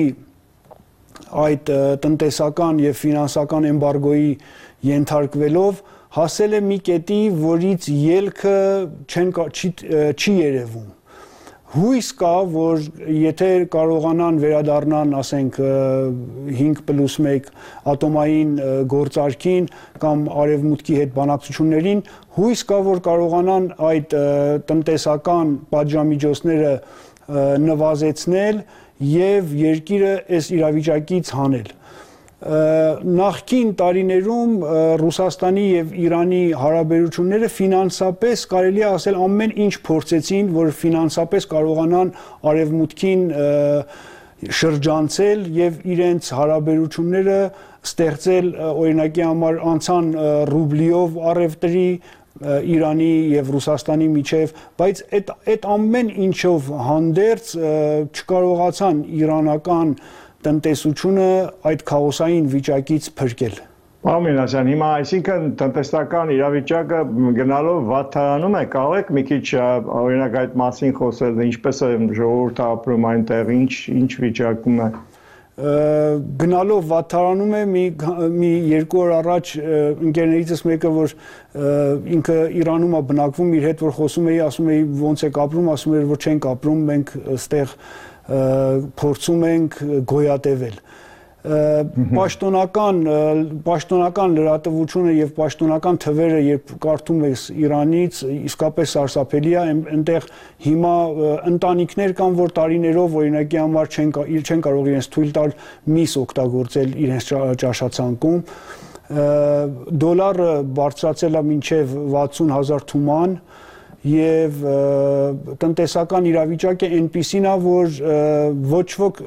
այդ տնտեսական եւ ֆինանսական էմբարգոյի ենթարկվելով հասել է մի կետի, որից ելքը չեն չի, չի երևում։ Հույս կա, որ եթե կարողանան վերադառնան, ասենք հինգ պլյուս մեկ ատոմային գործարքին կամ արևմուտքի հետ բանակցություններին, հույս կա, որ կարողանան այդ տնտեսական պատժամիջոցները նվազեցնել եւ երկիրը այս իրավիճակից հանել։ Նախկին տարիներում Ռուսաստանի եւ Իրանի հարաբերությունները ֆինանսապես կարելի է ասել ամեն ինչ փորձեցին, որ ֆինանսապես կարողանան արևմուտքին շրջանցել եւ իրենց հարաբերությունները ստեղծել, օրինակի համար անցան ռուբլիով առևտրի Իրանի եւ Ռուսաստանի միջև, բայց այդ այդ ամեն ինչով հանդերձ չկարողացան իրանական տնտեսությունը այդ քաոսային վիճակից փրկել։ Պարոն Մինասյան, հիմա այսինքն տնտեսական իրավիճակը գնալով վատթարանում է, կարող եք մի քիչ օրինակ այդ մասին խոսել, ինչպես է ժողովուրդը ապրում այնտեղ, ինչ ինչ վիճակում է։ Գնալով վատթարանում է, մի մի երկու օր առաջ ընկերներիցս մեկը, որ ինքը Իրանում է բնակվում, իր հետ որ խոսում էի, ասում էի ոնց եք ապրում, ասում էր որ չենք ապրում, մենք այստեղ փորձում ենք գոյատևել։ Պաշտոնական պաշտոնական լրատվությունը եւ պաշտոնական թվերը, երբ կարդում ես Իրանից, իսկապես սարսափելի է, այնտեղ հիմա ընտանիքներ կան, որ տարիներով օրինակի համար չեն չեն կարող իրենց թույլ տալ միս օգտագործել իրենց ճաշացանկում։ Դոլարը բարձրացել է մինչև վաթսուն հազար թուման, եւ տնտեսական իրավիճակը այնպիսին է, որ ոչ ոք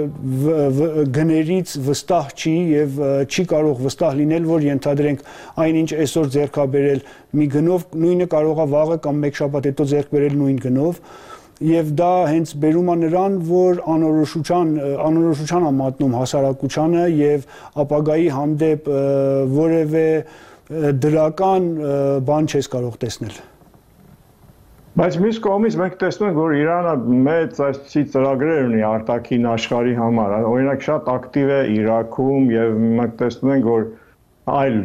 գներից վստահ չի եւ չի կարող վստահ լինել, որ ենթադրենք այնինչ այսօր ձեռք բերել մի գնով, նույնը կարող է վաղը կամ մեկ շաբաթ հետո ձեռք բերել նույն գնով, եւ դա հենց բերում է նրան, որ անորոշության անորոշության է մատնում հասարակությանը եւ ապագայի հանդեպ որևէ դրական բան չես կարող տեսնել։ Բայց մյուս կողմից մենք տեսնում ենք, որ Իրանը մեծ այսպիսի ծրագրեր ունի արտաքին աշխարհի համար, օրինակ շատ ակտիվ է Իրաքում եւ մենք տեսնում ենք, որ այլ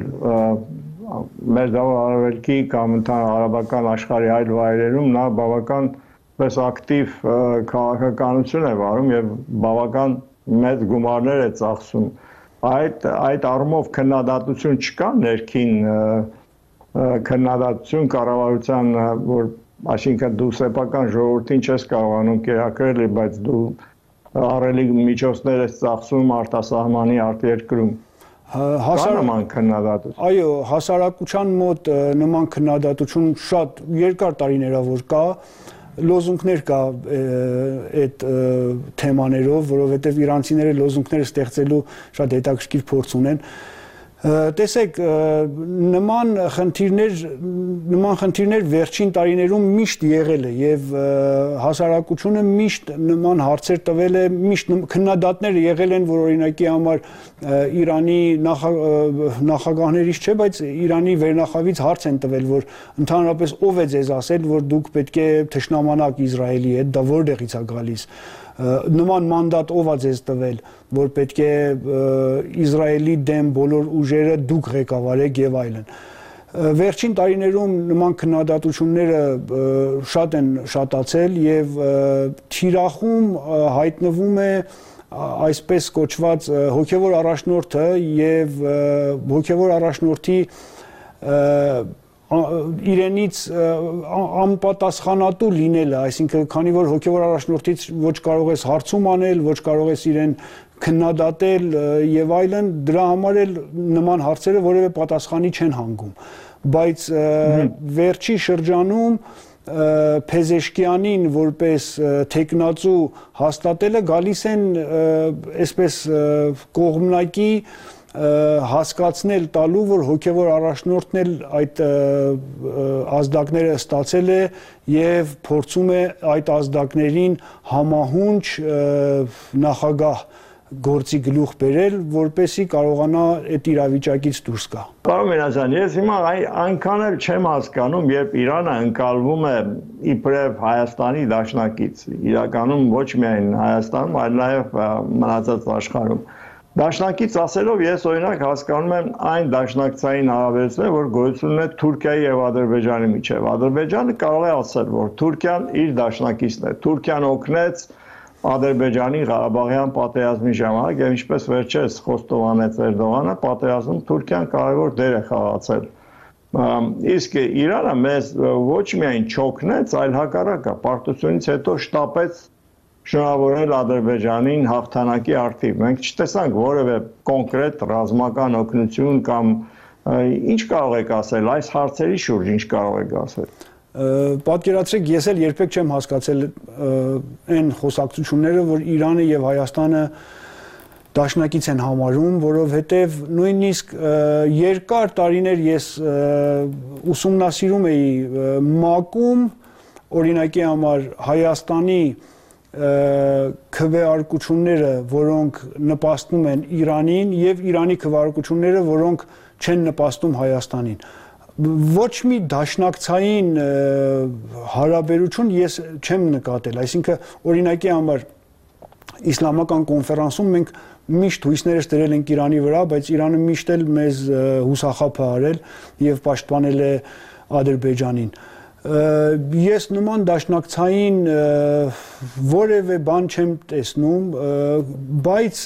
Մերձավոր Արևելքի կամ ընդհանուր արաբական աշխարհի այլ վայրերում նա բավական պես ակտիվ քաղաքականություն է վարում եւ բավական մեծ գումարներ է ծախսում։ Այդ այդ առումով քննադատություն չկա ներքին քննադատություն կառավարության, որ Այսինքն դու սեփական ժողովրդին չես կարողանում կերակրել, բայց դու առելի միջոցներ ես ծախսում արտասահմանի արտերկրում։ Նման քննադատություն։ Այո, հասարակության մոտ նման քննադատություն շատ երկար տարիներով որ կա, լոզունգներ կա այդ թեմաներով, որովհետև իրանցիները լոզունգները ստեղծելու շատ հետաքրքիր փորձ ունեն։ Տեսեք, նման խնդիրներ նման խնդիրներ վերջին տարիներում միշտ եղել է եւ հասարակությունը միշտ նման հարցեր տվել է, միշտ քննադատներ եղել են, որ օրինակի համար Իրանի նախագահներից չէ, բայց Իրանի վերնախավից հարց են տվել, որ ընդհանրապես ով է ձեզ ասել, որ դուք պետք է թշնամանաք Իսրայելի հետ, դա որտեղից է գալիս։ Նման մանդատ ով է ձեզ տվել, որ պետք է Իսրայելի դեմ բոլոր ուժերը դուք ղեկավարեք եւ այլն։ Վերջին տարիներում նման քննադատությունները շատ են շատացել եւ թիրախում հայտնվում է այսպես կոչված հոգեվոր առաջնորդը եւ հոգեվոր առաջնորդի իրենից անպատասխանատու լինելը, այսինքն քանի որ հոգեվոր առաջնորդից ոչ կարող ես հարցում անել, ոչ կարող ես իրեն քննադատել եւ այլն, դրա համար էլ նման հարցերը որևէ պատասխանի չեն հանգում։ Բայց վերջի շրջանում Փեզեշկյանին որպես տեխնացու հաստատելը գալիս են այսպես կողմնակի հասկացնել տալու, որ հոգևոր առաջնորդն էլ այդ ազդակները ստացել է եւ փորձում է այդ ազդակներին համահունչ նախագահ գործի գլուխ բերել, որպեսզի կարողանա այդ իրավիճակից դուրս գա։ Պարոն Միրզյան, ես հիմա այնքան էլ չեմ հասկանում, երբ Իրանը ընկալվում է իբրև Հայաստանի դաշնակից, իրականում ոչ միայն Հայաստանում, այլ նաեւ մնացած աշխարհում։ Դաշնակից ասելով ես օրինակ հասկանում եմ այն դաշնակցային հարաբերությունները, որ գոյություն ունեն Թուրքիայի եւ Ադրբեջանի միջեւ։ Ադրբեջանը կարող է ասել, որ Թուրքիան իր դաշնակիցն է։ Թուրքիան օգնեց Ադրբեջանի Ղարաբաղյան պատերազմի ժամանակ եւ ինչպես վերջերս խոստովանեց Էրդողանը, պատերազմում Թուրքիան կարևոր դեր է խաղացել։ Իսկ Իրանը մեզ ոչ միայն չօգնեց, այլ հակառակը պարտությունից հետո շտապեց շնորհավորել Ադրբեջանին հաղթանակի արդիվ։ Մենք չտեսանք որևէ կոնկրետ ռազմական օգնություն կամ ինչ կարող եք ասել այս հարցերի շուրջ, ինչ կարող եք ասել։ Պատկերացրեք, ես էլ երբեք չեմ հասկացել այն խոսակցությունները, որ Իրանը եւ Հայաստանը դաշնակից են համարում, որովհետեւ նույնիսկ երկար տարիներ ես ուսումնասիրում էի ՄԱԿ-ում, օրինակի համար Հայաստանի քվեարկությունները, որոնք նպաստում են Իրանին եւ Իրանի քվեարկությունները, որոնք չեն նպաստում Հայաստանին։ Ոչ մի դաշնակցային հարաբերություն ես չեմ նկատել, այսինքն օրինակի համար իսլամական կոնֆերանսում մենք միշտ հույսներս դրել ենք Իրանի վրա, բայց Իրանը միշտ էլ մեզ հուսախաբ է արել եւ պաշտպանել է Ադրբեջանին։ Ես նման դաշնակցային որևէ բան չեմ տեսնում, բայց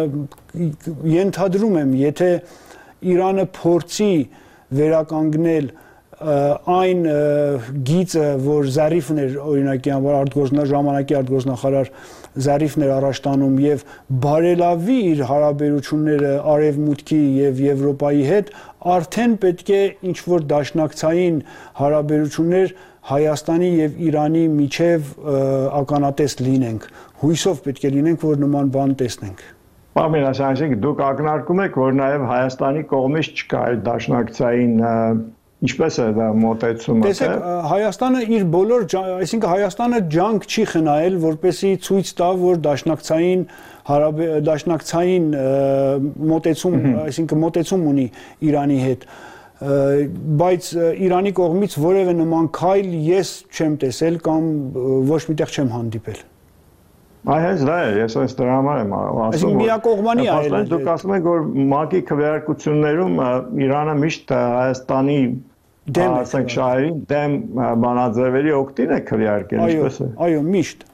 ենթադրում եմ, եթե Իրանը փորձի վերականգնել այն գիծը, որ Զարիֆն էր օրինակի համար արտգործնախարար ժամանակի արտգործնախարար Զարիֆն էր առաջ տանում եւ բարելավի իր հարաբերությունները Արևմուտքի եւ Եվրոպայի հետ, արդեն պետք է ինչ որ դաշնակցային հարաբերություններ Հայաստանի եւ Իրանի միջև ականատես լինենք։ Հույսով պետք է լինենք, որ նման բան տեսնենք։ Պարոն Ասանջիկ, դուք ակնարկում եք, որ նաեւ Հայաստանի կողմից չկա այդ դաշնակցային ինչպես է դա մոտեցումը։ Տեսեք, Հայաստանը իր բոլոր, այսինքն Հայաստանը ջանք չի խնայել, որպեսզի ցույց տա, որ դաշնակցային դաշնակցային մոտեցում, այսինքն մոտեցում ունի Իրանի հետ, բայց Իրանի կողմից որևէ նման քայլ ես չեմ տեսել կամ ոչ միտեղ չեմ հանդիպել։ Այ հենց դա է, ես այս դրա համար եմ ասում։ Այսինքն միակողմանի այլ։ Դուք ասում եք, որ ՄԱԿ-ի քվեարկություններում Իրանը միշտ Հայաստանի ասենք շահերին դեմ բանաձևերի օգտին է քվեարկել, ինչպես է։ Այո, միշտ։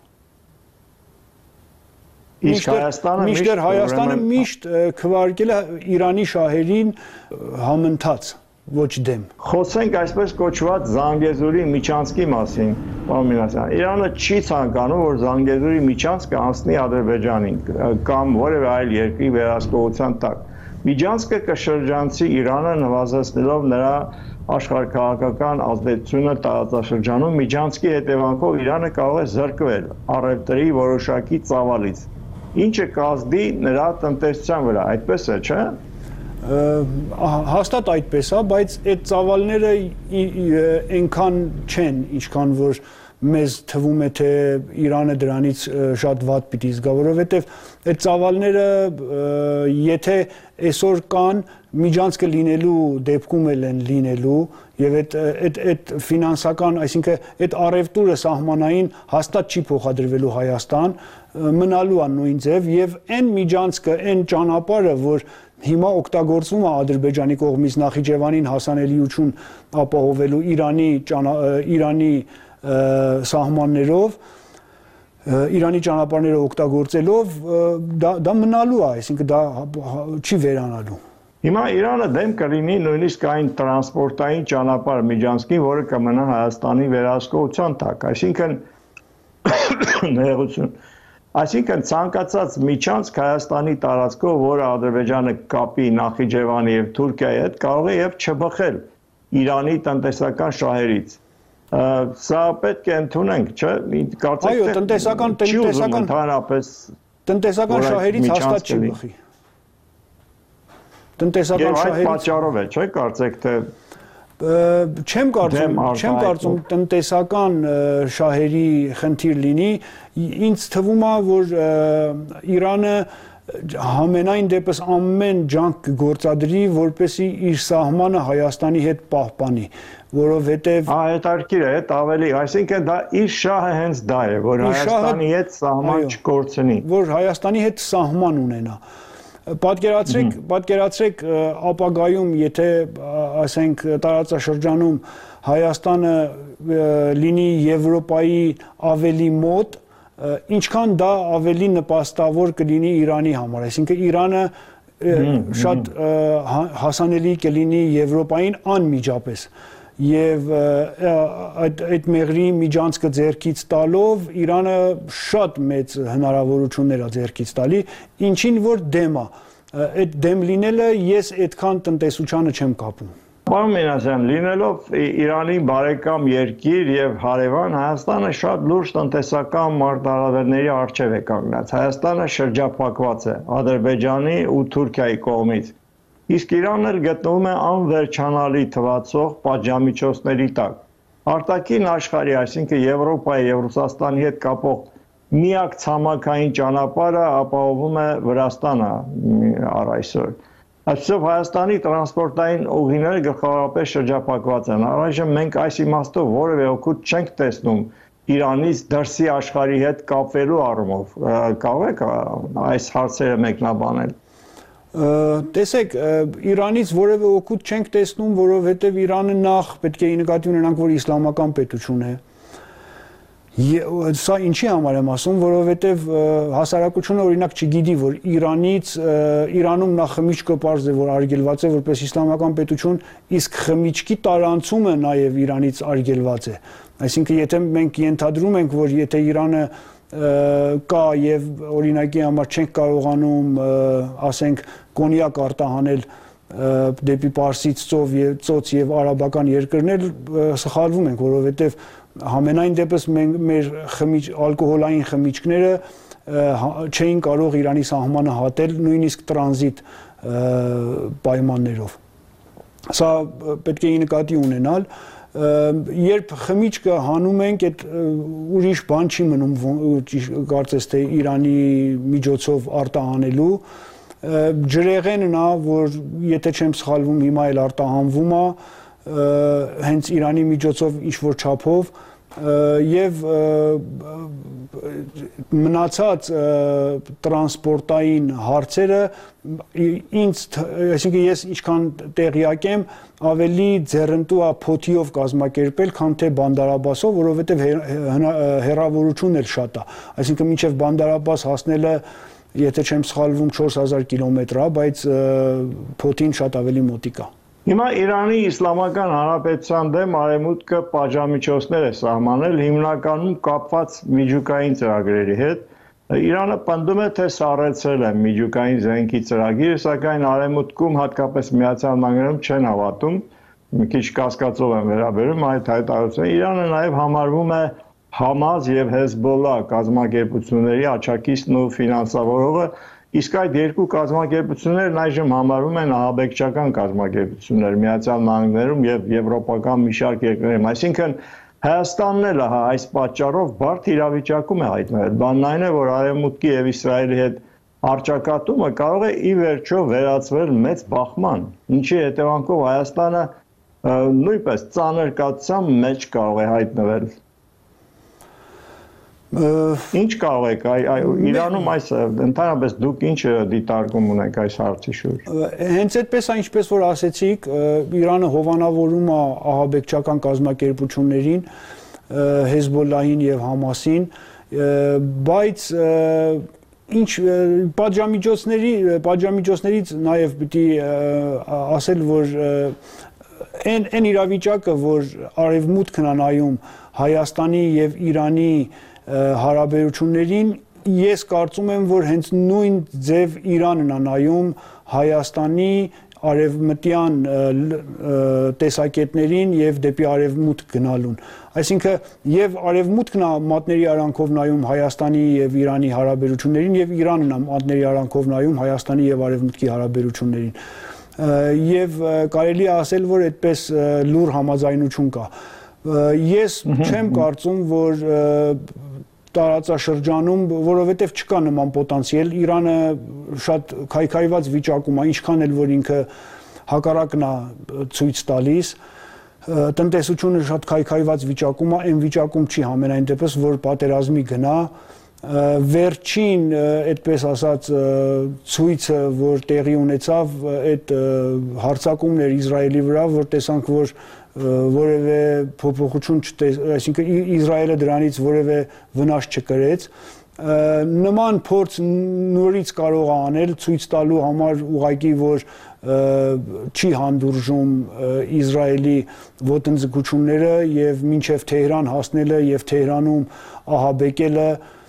Իսկ Հայաստանը միշտ Հայաստանը միշտ քվեարկել է Իրանի շահերին համընթաց, ոչ դեմ։ Խոսենք այսպես կոչված Զանգեզուրի միջանցքի մասին, պարոն Մինասյան։ Իրանը չի ցանկանում, որ Զանգեզուրի միջանցքը անցնի Ադրբեջանին կամ որևէ այլ երկրի վերահսկողության տակ։ Միջանցքը կշրջանցի Իրանը, նվազեցնելով նրա աշխարհաքաղաքական ազդեցությունը տարածաշրջանում, միջանցքի հետևանքով Իրանը կարող է զրկվել առևտրի որոշակի ծավալից, ինչը կազդի նրա տնտեսության վրա, այդպես է, չէ՞։ Հաստատ այդպես է, բայց այդ ծավալները այնքան չեն, ինչքան որ մեզ թվում է, թե Իրանը դրանից շատ վատ պիտի զգա, որովհետև այդ ծավալները եթե այսօր կան, միջանցքը լինելու դեպքում էլ են լինելու եւ այդ այդ այդ ֆինանսական, այսինքն այդ առևտուրը սահմանային հաստատ չի փոխադրվելու Հայաստան, մնալու է նույն ձև եւ այն միջանցքը, այն ճանապարհը, որ հիմա օգտագործվում է Ադրբեջանի կողմից Նախիջևանին հասանելիություն ապահովելու Իրանի Իրանի սահմաններով, Իրանի ճանապարհները օգտագործելով դա դա մնալու է, այսինքն դա չի վերանալու։ Հիմա Իրանը դեմ կլինի նույնիսկ այն տրանսպորտային ճանապարհ միջանցքին, որը կմնա Հայաստանի վերահսկողության տակ, այսինքն ներողություն, այսինքն ցանկացած միջանցք Հայաստանի տարածքով, որը Ադրբեջանը կապի Նախիջևանի եւ Թուրքիայի հետ, կարող է եւ չբխել Իրանի տնտեսական շահերից։ Սա պետք է ընդունենք, չէ՞։ Կարծեք Այո, տնտեսական տնտեսական ընդհանրապես տնտեսական շահերից հաստատ չի բխի։ Տնտեսական շահերից պատճառով է, չէ՞, կարծեք թե չեմ կարծում, չեմ կարծում տնտեսական շահերի խնդիր լինի, ինձ թվում է, որ Իրանը համենայն դեպս ամեն ջանք գործադրի, որպեսզի իր սահմանը Հայաստանի հետ պահպանի, որովհետև հետաքրքիր է, այդ ավելի, այսինքն դա իր շահը հենց դա է, որ Հայաստանի հետ սահման չկորցնի, որ Հայաստանի հետ սահման ունենա։ Պատկերացրեք, պատկերացրեք ապագայում, եթե ասենք տարածաշրջանում Հայաստանը լինի Եվրոպայի ավելի մոտ, ինչքան դա ավելի նպաստավոր կլինի Իրանի համար, այսինքն Իրանը շատ հասանելի կլինի Եվրոպային անմիջապես եւ այդ այդ մեղրի միջանցքը ձեռքից տալով Իրանը շատ մեծ հնարավորություններ է ձեռքից տալի, ինչին որ դեմ է, այդ դեմ լինելը ես այդքան տնտեսությանը չեմ կապում։ Պարոն Մինասյան, լինելով Իրանի բարեկամ երկիր եւ հարևան, Հայաստանը շատ լուրջ տնտեսական մարտահրավերների առջեւ է կանգնած։ Հայաստանը շրջափակված է Ադրբեջանի ու Թուրքիայի կողմից։ Իսկ Իրանն էլ գտնվում է անվերջանալի թվացող պատժամիջոցների տակ։ Արտաքին աշխարհի, այսինքն Եվրոպայի եւ Ռուսաստանի հետ կապող միակ ցամաքային ճանապարհը ապահովում է Վրաստանը առ այսօր։ Այսօր Հայաստանի տրանսպորտային ուղիները գլխավորապես շրջափակված են։ Առայժմ մենք այս իմաստով որևէ օգուտ չենք տեսնում Իրանից դրսի աշխարհի հետ կապվելու առումով։ Կարող եք այս հարցերը մեկնաբանել։ Տեսեք, Իրանից որևէ օգուտ չենք տեսնում, որովհետև Իրանը նախ պետք է նկատի ունենանք, որ իսլամական պետություն է։ Սա ինչի համար եմ ասում, որովհետև հասարակությունը օրինակ չգիտի, որ Իրանից Իրանում նախ խմիչքը պարզ է, որ արգելված է որպես իսլամական պետություն, իսկ խմիչքի տարանցումը նաև Իրանից արգելված է։ Այսինքն եթե մենք ենթադրում ենք, որ եթե Իրանը կա եւ օրինակի համար չենք կարողանում, ասենք, կոնյակ արտահանել դեպի Պարսից ծով եւ ծոց եւ արաբական երկրներ, սխալվում ենք, որովհետեւ Համենայն դեպս մեր խմիչ ալկոհոլային խմիչքները չէին կարող Իրանի սահմանը հատել նույնիսկ տրանզիտ պայմաններով։ Սա պետք է նկատի ունենալ, երբ խմիչքը հանում ենք, այդ ուրիշ բան չի մնում, կարծես թե Իրանի միջոցով արտահանելու, ջրեղենն է, որ եթե չեմ սխալվում, հիմա էլ արտահանվում է, հենց Իրանի միջոցով ինչ-որ չափով, եւ մնացած տրանսպորտային հարցերը ինձ, այսինքն ես ինչքան տեղյակ եմ, ավելի ձեռնտու է փոթիով կազմակերպել, քան թե բանդարաբասով, որովհետեւ հեռավորությունն էլ շատ է, այսինքն մինչեւ բանդարաբաս հասնելը, եթե չեմ սխալվում, չորս հազար կիլոմետր է, բայց փոթին շատ ավելի մոտիկ է։ Հիմա Իրանի Իսլամական Հանրապետության դեմ արևմուտքը պատժամիջոցներ է սահմանել, հիմնականում կապված միջուկային ծրագրերի հետ։ Իրանը պնդում է, թե սառեցրել է միջուկային զենքի ծրագիրը, սակայն արևմուտքում, հատկապես Միացյալ Նահանգներում չեն հավատում, մի քիչ կասկածով են վերաբերում այդ հայտարարությունը։ Իրանը նաև համարվում է Համաս եւ Հեզբոլլա կազմակերպությունների աջակիցն ու ֆինանսավորողը, իսկ այդ երկու կազմակերպություններն այժմ համարվում են ահաբեկչական կազմակերպություններ Միացյալ Նահանգներում եւ եվրոպական մի շարք երկրներում, այսինքն Հայաստանն էլ այս պատճառով բարդ իրավիճակում է հայտնվել։ Բանն այն է, որ Արևմուտքի եւ Իսրայելի հետ առճակատումը կարող է ի վերջո վերածվել մեծ բախման, ինչի հետևանքով Հայաստանը նույնպես ծանր կացության մեջ կարող է հայտնվել։ Ինչ կարող եք Իրանում այս ընդհանրապես դուք ինչ դիտարկում ունեք այս հարցի շուրջ։ Հենց այդպես է, ինչպես որ ասեցիք, Իրանը հովանավորում է ահաբեկչական կազմակերպություններին, Հեզբոլլահին եւ Համասին, բայց ինչ պատժամիջոցների պատժամիջոցներից նաեւ պիտի ասել, որ այն այն իրավիճակը, որ արևմուտքն է նայում Հայաստանի եւ Իրանի հարաբերություններին, ես կարծում եմ, որ հենց նույն ձև Իրանն է նայում Հայաստանի արևմտյան տեսակետներին եւ դեպի արևմուտք գնալուն։ Այսինքն եւ արևմուտքն է մատների արանքով նայում Հայաստանի եւ Իրանի հարաբերություններին եւ Իրանն է մատների արանքով նայում Հայաստանի եւ արևմուտքի հարաբերություններին։ Եվ կարելի է ասել, որ այդպես լուր համաձայնություն կա։ Ես չեմ կարծում, որ տարածաշրջանում, որովհետև չկա նման պոտենցիալ, Իրանը շատ քայքայված վիճակում է, ինչքան էլ որ ինքը հակառակն է ցույց տալիս, տնտեսությունը շատ քայքայված վիճակում է, այն վիճակում չի համենայն դեպս, որ պատերազմի գնա, վերջին, այդպես ասած, ցույցը, որ տեղի ունեցավ, այդ հարձակումն էր Իսրայելի վրա, որ տեսանք, որ որևէ փոփոխություն չտես, այսինքն Իսրայելը դրանից որևէ վնաս չկրեց, նման փորձ նորից կարող է անել, ցույց տալու համար ուղղակի, որ չի հանդուրժում Իսրայելի ոտնձգությունները եւ մինչեւ Թեհրան հասնելը եւ Թեհրանում ահաբեկելը,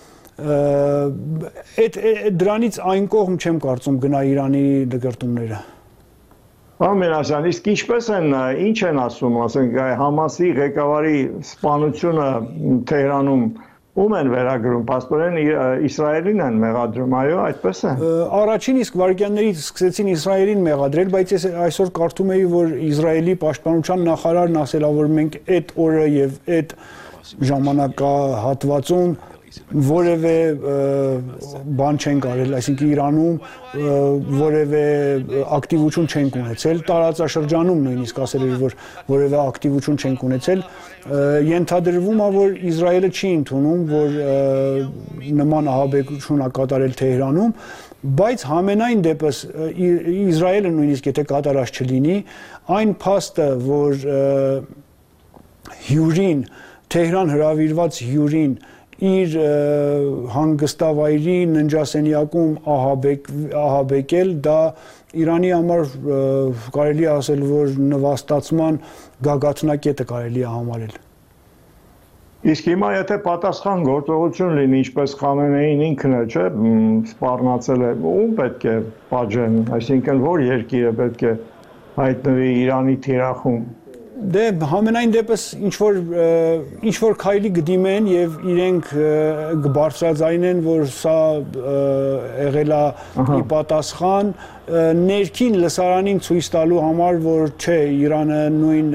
այդ դրանից այն կողմ չեմ կարծում գնա Իրանի դգրտումները։ Ամենասյան, իսկ ինչպես են, ինչ են ասում, ասենք Համասի ղեկավարի սպանությունը Թեհրանում ում են վերագրում, պաստորեն Իսրայելին են մեղադրում, այո, այդպես է։ Առաջին իսկ վայրկյաններից սկսեցին Իսրայելին մեղադրել, բայց ես այսօր կարդում էի, որ Իսրայելի պաշտպանության նախարարն ասել է, որ մենք այդ օրը եւ այդ ժամանակահատվածում որևէ բան չենք արել, այսինքն Իրանում որևէ ակտիվություն չենք ունեցել, տարածաշրջանում նույնիսկ ասել էր, որ որևէ ակտիվություն չենք ունեցել, ենթադրվում է, որ Իսրայելը չի ընդունում, որ նման ահաբեկություն է կատարել Թեհրանում, բայց համենայն դեպս Իսրայելը նույնիսկ եթե կատարած չլինի, այն փաստը, որ հյուրին, Թեհրան հրավիրված հյուրին իր հանգստավայրի ննջասենյակում ահաբեկել, դա Իրանի համար կարելի է ասել, որ նվաստացման գագաթնակետը կարելի է համարել։ Իսկ հիմա եթե պատասխան գործողություն լինի, ինչպես Խամենեին ինքն է, չէ, սպառնացել է, ում պետք է պատժեն, այսինքն որ երկիրը պետք է հայտնվի Իրանի թիրախում։ Դե համենայն դեպս ինչ որ ինչ որ քայլի գդիմեն եւ իրենք կբարձրաձայնեն, որ սա եղել է ի պատասխան ներքին լսարանին ցույց տալու համար, որ չէ, Իրանը նույն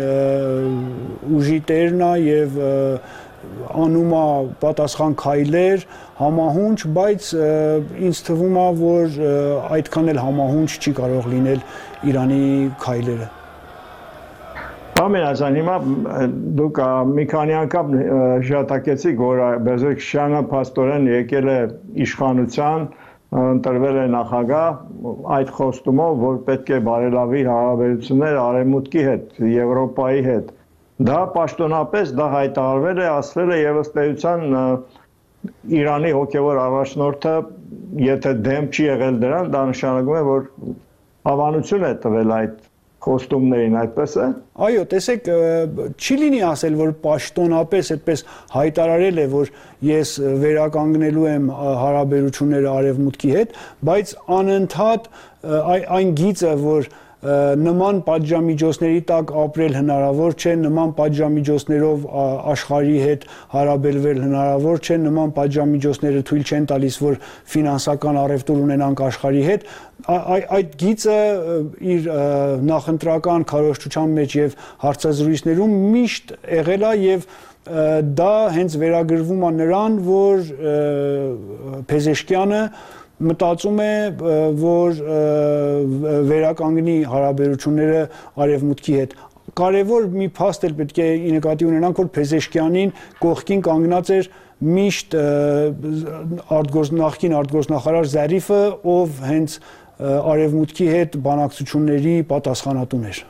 ուժի տերն է եւ անում է պատասխան քայլեր համահունչ, բայց ինձ թվում է, որ այդքան էլ համահունչ չի կարող լինել Իրանի քայլերը։ Ամենազան, հիմա դուք մի քանի անգամ հիշատակեցիք, որ Բեզոքյանը փաստորեն եկել է իշխանության, ընտրվել է նախագահ այդ խոստումով, որ պետք է բարելավի հարաբերությունները Արևմուտքի հետ, Եվրոպայի հետ։ Դա պաշտոնապես դա հայտարարվել է, ասվել է եւ ըստ էության Իրանի հոգեվոր առաջնորդը, եթե դեմ չի եղել դրան, դա նշանակում է, որ հավանություն է տվել այդ խոստումներին, այդպես է։ Այո, տեսեք, չի լինի ասել, որ պաշտոնապես այդպես հայտարարել է, որ ես վերականգնելու եմ հարաբերությունները Արևմուտքի հետ, բայց անընդհատ այն գիծը, որ նման պատժամիջոցների տակ ապրել հնարավոր չէ, նման պատժամիջոցներով աշխարհի հետ հարաբերվել հնարավոր չէ, նման պատժամիջոցները թույլ չեն տալիս, որ ֆինանսական առևտուր ունենանք աշխարհի հետ, այդ գիծը իր նախընտրական քարոզչության մեջ եւ հարցազրույցներում միշտ եղել է եւ դա հենց վերագրվում է նրան, որ Փեզեշկյանը մտածում է, որ վերականգնի հարաբերությունները Արևմուտքի հետ։ Կարևոր մի փաստ էլ պետք է նկատի ունենանք, որ Փեզեշկյանին կողքին կանգնած էր միշտ նախկին արտգործնախարար Զարիֆը, ով հենց Արևմուտքի հետ բանակցությունների պատասխանատուն էր։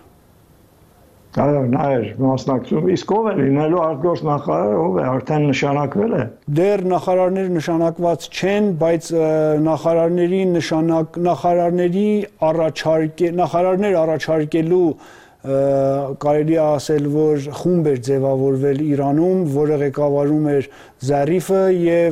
Այո, նա էր մասնակցում, իսկ ով է լինելու արտգործնախարարը, ով է, արդեն նշանակվել է։ Դեռ նախարարներ նշանակված չեն, բայց նախարարների նշանակ նախարարների առաջարկ նախարարներ առաջարկելու կարելի է ասել, որ խումբ էր ձևավորվել Իրանում, որը ղեկավարում էր Զարիֆը եւ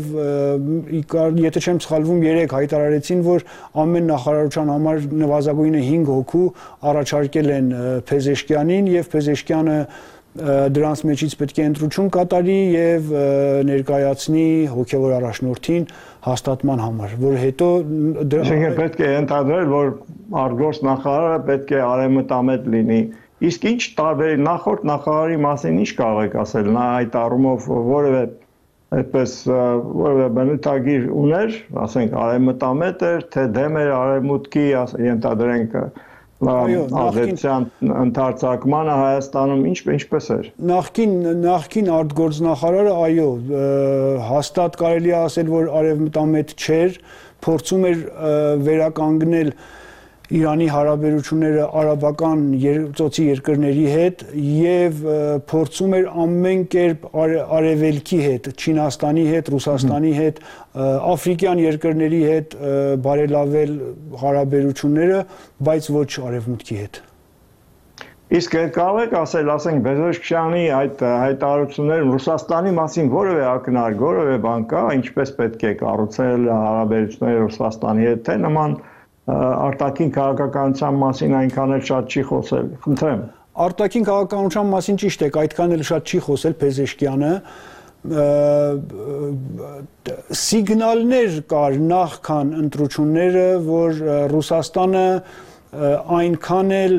եթե չեմ սխալվում երեք հայտարարեցին, որ ամեն նախարարության համար նվազագույնը հինգ հոգու առաջարկել են Փեզեշկյանին եւ Փեզեշկյանը դրանց մեջից պետք է ընտրություն կատարի եւ ներկայացնի հոգեվոր առաջնորդին հաստատման համար, որ հետո Այսինքն պետք է ընդհանրել, որ արտգործնախարարը պետք է արևմտամետ լինի։ Իսկ ինչ տարբեր նախորդ նախարարի մասին ինչ կարող եք ասել, նա այդ առումով որևէ այդպես որևէ բնութագիր ուներ, ասենք արևմտամետ էր, թե դեմ էր արևմուտքի, ենթադրենք ազդեցության ընդարձակմանը Հայաստանում ինչպես էր։ Նախկին նախկին արտգործնախարարը, այո, հաստատ կարելի է ասել, որ արևմտամետ չէր, փորձում էր վերականգնել Իրանի հարաբերությունները արաբական ծոցի երկրների հետ եւ փորձում էր ամեն կերպ արևելքի հետ, Չինաստանի հետ, Ռուսաստանի հետ, աֆրիկյան երկրների հետ բարելավել հարաբերությունները, բայց ոչ արևմուտքի հետ։ Իսկ կարող եք ասել, ասենք Բեզոքյանի այդ հայտարարությունները Ռուսաստանի մասին որևէ ակնարկ, որևէ բան կա, ինչպես պետք է կառուցել հարաբերությունները Ռուսաստանի հետ, թե նման արտաքին քաղաքականության մասին այնքան էլ շատ չի խոսել, խնդրեմ։ Արտաքին քաղաքականության մասին ճիշտ է, այդքան էլ շատ չի խոսել Փեզեշկյանը, սիգնալներ կար նախքան ընտրությունները, որ Ռուսաստանը այնքան էլ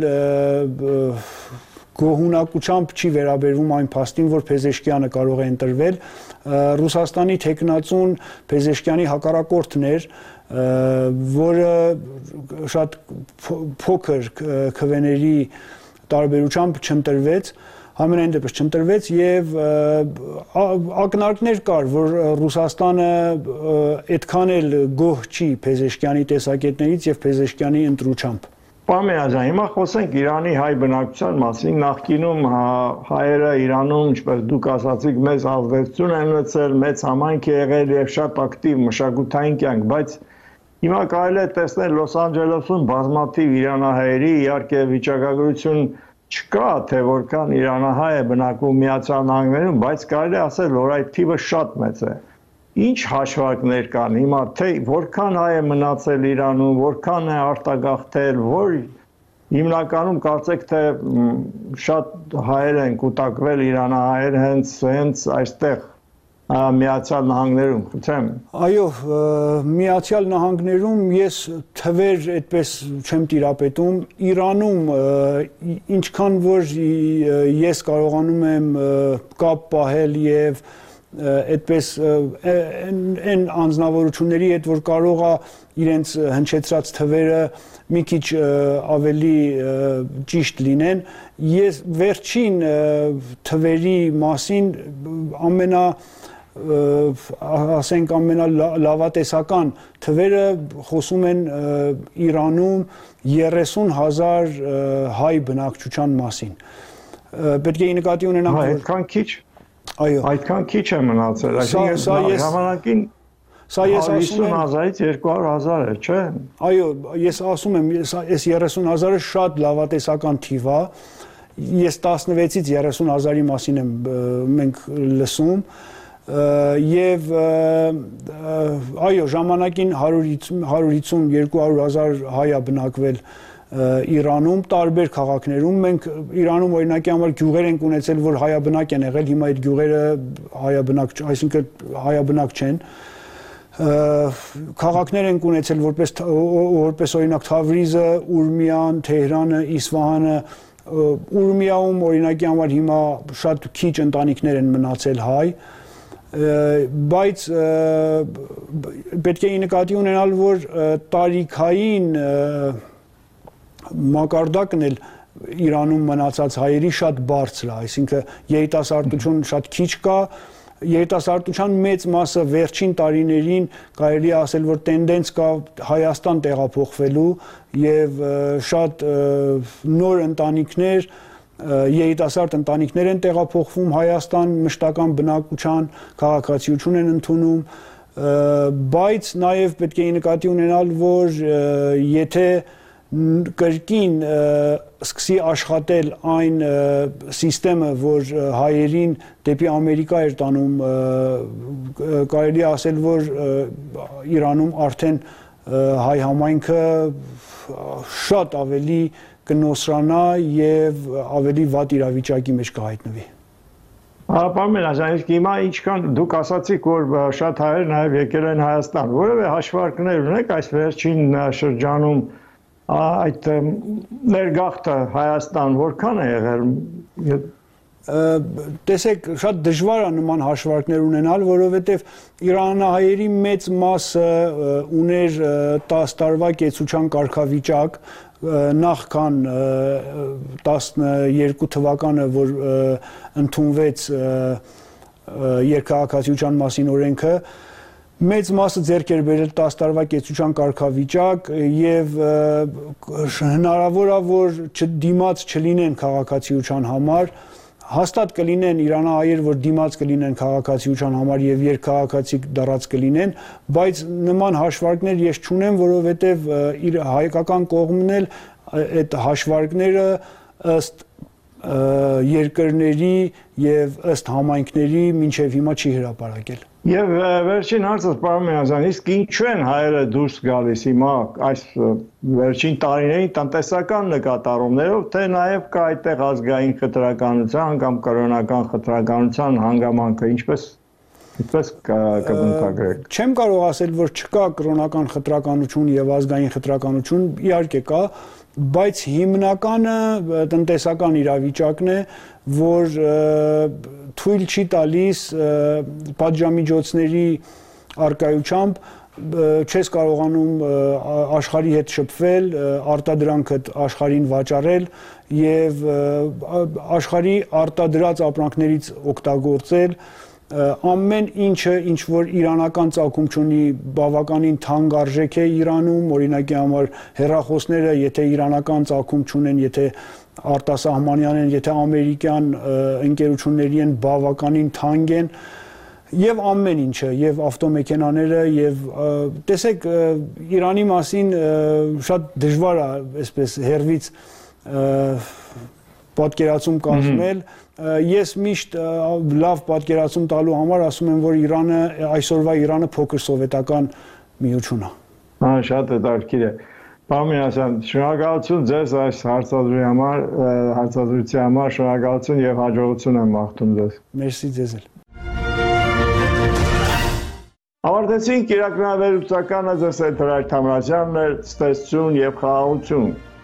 գոհունակությամբ չի վերաբերվում այն փաստին, որ Փեզեշկյանը կարող է ընտրվել, Ռուսաստանի թեկնածուն Փեզեշկյանի հակառակորդն էր, որը շատ փոքր քվեների տարբերությամբ չընտրվեց, համենայն դեպս չընտրվեց եւ ակնարկներ կար, որ Ռուսաստանը այդքան էլ գոհ չի Փեզեշկյանի տեսակետներից եւ Փեզեշկյանի ընտրությամբ։ Պարոն, հիմա խոսենք Իրանի հայ բնակչության մասին, նախկինում հայերը Իրանում, ինչպես դուք ասացիք, մեծ ազդեցություն են ունեցել, մեծ համայնք է եղել եւ շատ ակտիվ մշակութային կյանք, բայց հիմա կարելի է տեսնել Լոս Անջելեսում բազմաթիվ իրանահայերի, իհարկե վիճակագրություն չկա, թե որքան իրանահայ է բնակվում Միացյալ Նահանգներում, բայց կարելի է ասել, որ այդ թիվը շատ մեծ է։ Ինչ հաշվարկներ կան հիմա, թե որքան հայ է մնացել Իրանում, որքան է արտագաղթել, որ հիմնականում կարծեք թե շատ հայեր են կուտակվել իրանահայեր հենց հենց այստեղ Միացյալ Նահանգներում, խնդրեմ։ Այո, Միացյալ Նահանգներում ես թվեր այդպես չեմ տիրապետում, Իրանում ինչքան որ ես կարողանում եմ կապ պահել եւ այդպես այն անձնավորությունների հետ որ կարող է իրենց հնչեցրած թվերը մի քիչ ավելի ճիշտ լինեն, ես վերջին թվերի մասին ամենա ասենք ամենալավատեսական թվերը խոսում են Իրանում երեսուն հազար հայ բնակչության մասին։ Պետք է նկատի ունենանք, որ այդքան քիչ, այո, այդքան քիչ է մնացել, այսինքն ժամանակին Սա ես ասում եմ հազարից երկու հարյուր հազար է, չէ՞։ Այո, ես ասում եմ, այս երեսուն հազարը շատ լավատեսական թիվ է։ Ես տասնվեցից երեսուն հազարի մասին եմ մենք լսում եւ այո, ժամանակին հարյուր հիսուն երկու հարյուր հազար հայ է բնակվել Իրանում, տարբեր քաղաքներում, մենք Իրանում օրինակի համար գյուղեր ենք ունեցել, որ հայաբնակ են եղել, հիմա այդ գյուղերը հայաբնակ, այսինքն հայաբնակ չեն։ Քաղաքներ ենք ունեցել որպես որպես օրինակ Թավրիզը, Ուրմիան, Թեհրանը, Իսվահանը, Ուրմիայում օրինակի համար հիմա շատ քիչ ընտանիքներ են մնացել հայ, բայց պետք է նկատի ունենալ, որ տարիքային մակարդակն էլ Իրանում մնացած հայերի շատ բարձր է, այսինքն երիտասարդություն շատ քիչ կա, երիտասարդության մեծ մասը վերջին տարիներին կարելի է ասել, որ տենդենց կա Հայաստան տեղափոխվելու եւ շատ նոր ընտանիքներ, երիտասարդ ընտանիքներ են տեղափոխվում Հայաստան, մշտական բնակության քաղաքացիություն են ընդունում, բայց նաեւ պետք է նկատի ունենալ, որ եթե կրկին սկսի աշխատել այն սիստեմը, որ հայերին դեպի Ամերիկա էր տանում, կարելի է ասել, որ Իրանում արդեն հայ համայնքը շատ ավելի կնոսրանա եւ ավելի վատ իրավիճակի մեջ կհայտնվի։ Պարոն Ազանիկ, հիմա ինչքան դուք ասացիք, որ շատ հայեր նաեւ եկել են Հայաստան, որևէ հաշվարկներ ունեք այս վերջին շրջանում այդ ներգաղթը Հայաստան որքան է եղել։ Տեսեք, շատ դժվար է նման հաշվարկներ ունենալ, որովհետև իրանահայերի մեծ մասը ուներ տասը տարվա կեցության կարգավիճակ, նախքան տասնյոթ թվականը, որ ընդունվեց երկքաղաքացիության մասին օրենքը, մեծ մասը ձեռք էր բերել տասը տարվա կեցության կարգավիճակ եւ հնարավոր է, որ դիմաց չլինեն քաղաքացիության համար, հաստատ կլինեն իրանահայեր, որ դիմաց կլինեն քաղաքացիության համար եւ երկքաղաքացի դառած կլինեն, բայց նման հաշվարկներ ես չունեմ, որովհետեւ իր հայկական կողմն էլ այդ հաշվարկները ըստ երկրների եւ ըստ համայնքների մինչեւ հիմա չի հրապարակել։ Եվ վերջին հարցը, պարոն Միրզյան, իսկ ինչու են հայերը դուրս գալիս հիմա այս վերջին տարիների տնտեսական նկատառումներով, թե նաև կա այդտեղ ազգային խտրականության կամ կրոնական խտրականության հանգամանքը, ինչպես ինչպես կբնութագրեք։ Չեմ կարող ասել, որ չկա կրոնական խտրականություն եւ ազգային խտրականություն, իհարկե կա, բայց հիմնականը տնտեսական իրավիճակն է, որ թույլ չի տալիս պատժամիջոցների արկայությամբ չես կարողանում աշխարհի հետ շփվել, արտադրանքդ աշխարհին վաճառել եւ աշխարհի արտադրած ապրանքներից օգտագործել ամեն ինչը ինչ որ իրանական ծագում չունի բավականին թանկ արժեք է Իրանում, օրինակի համար հեռախոսները, եթե իրանական ծագում չունեն, եթե արտասահմանյան են, եթե ամերիկյան ընկերությունների են, բավականին թանկ են եւ ամեն ինչը, եւ ավտոմեքենաները եւ տեսեք Իրանի մասին շատ դժվար է այսպես հերվից պատկերացում կազմել, ես միշտ լավ պատկերացում տալու համար ասում եմ, որ Իրանը այսօրվա Իրանը փոքր սովետական միություն է։ Հա, շատ հետաքրքիր է։ Պարոն Մինասյան, շնորհակալություն ձեզ այս հարցադրության համար, հարցադրության համար, շնորհակալություն եւ հաջողություն եմ մաղթում ձեզ։ Մերսի ձեզ էլ։ Ավարտեցինք իրականավերուցականը ձեզ հետ Հրայր Թամրազյանն էր, ցտեսություն եւ խաղաղություն։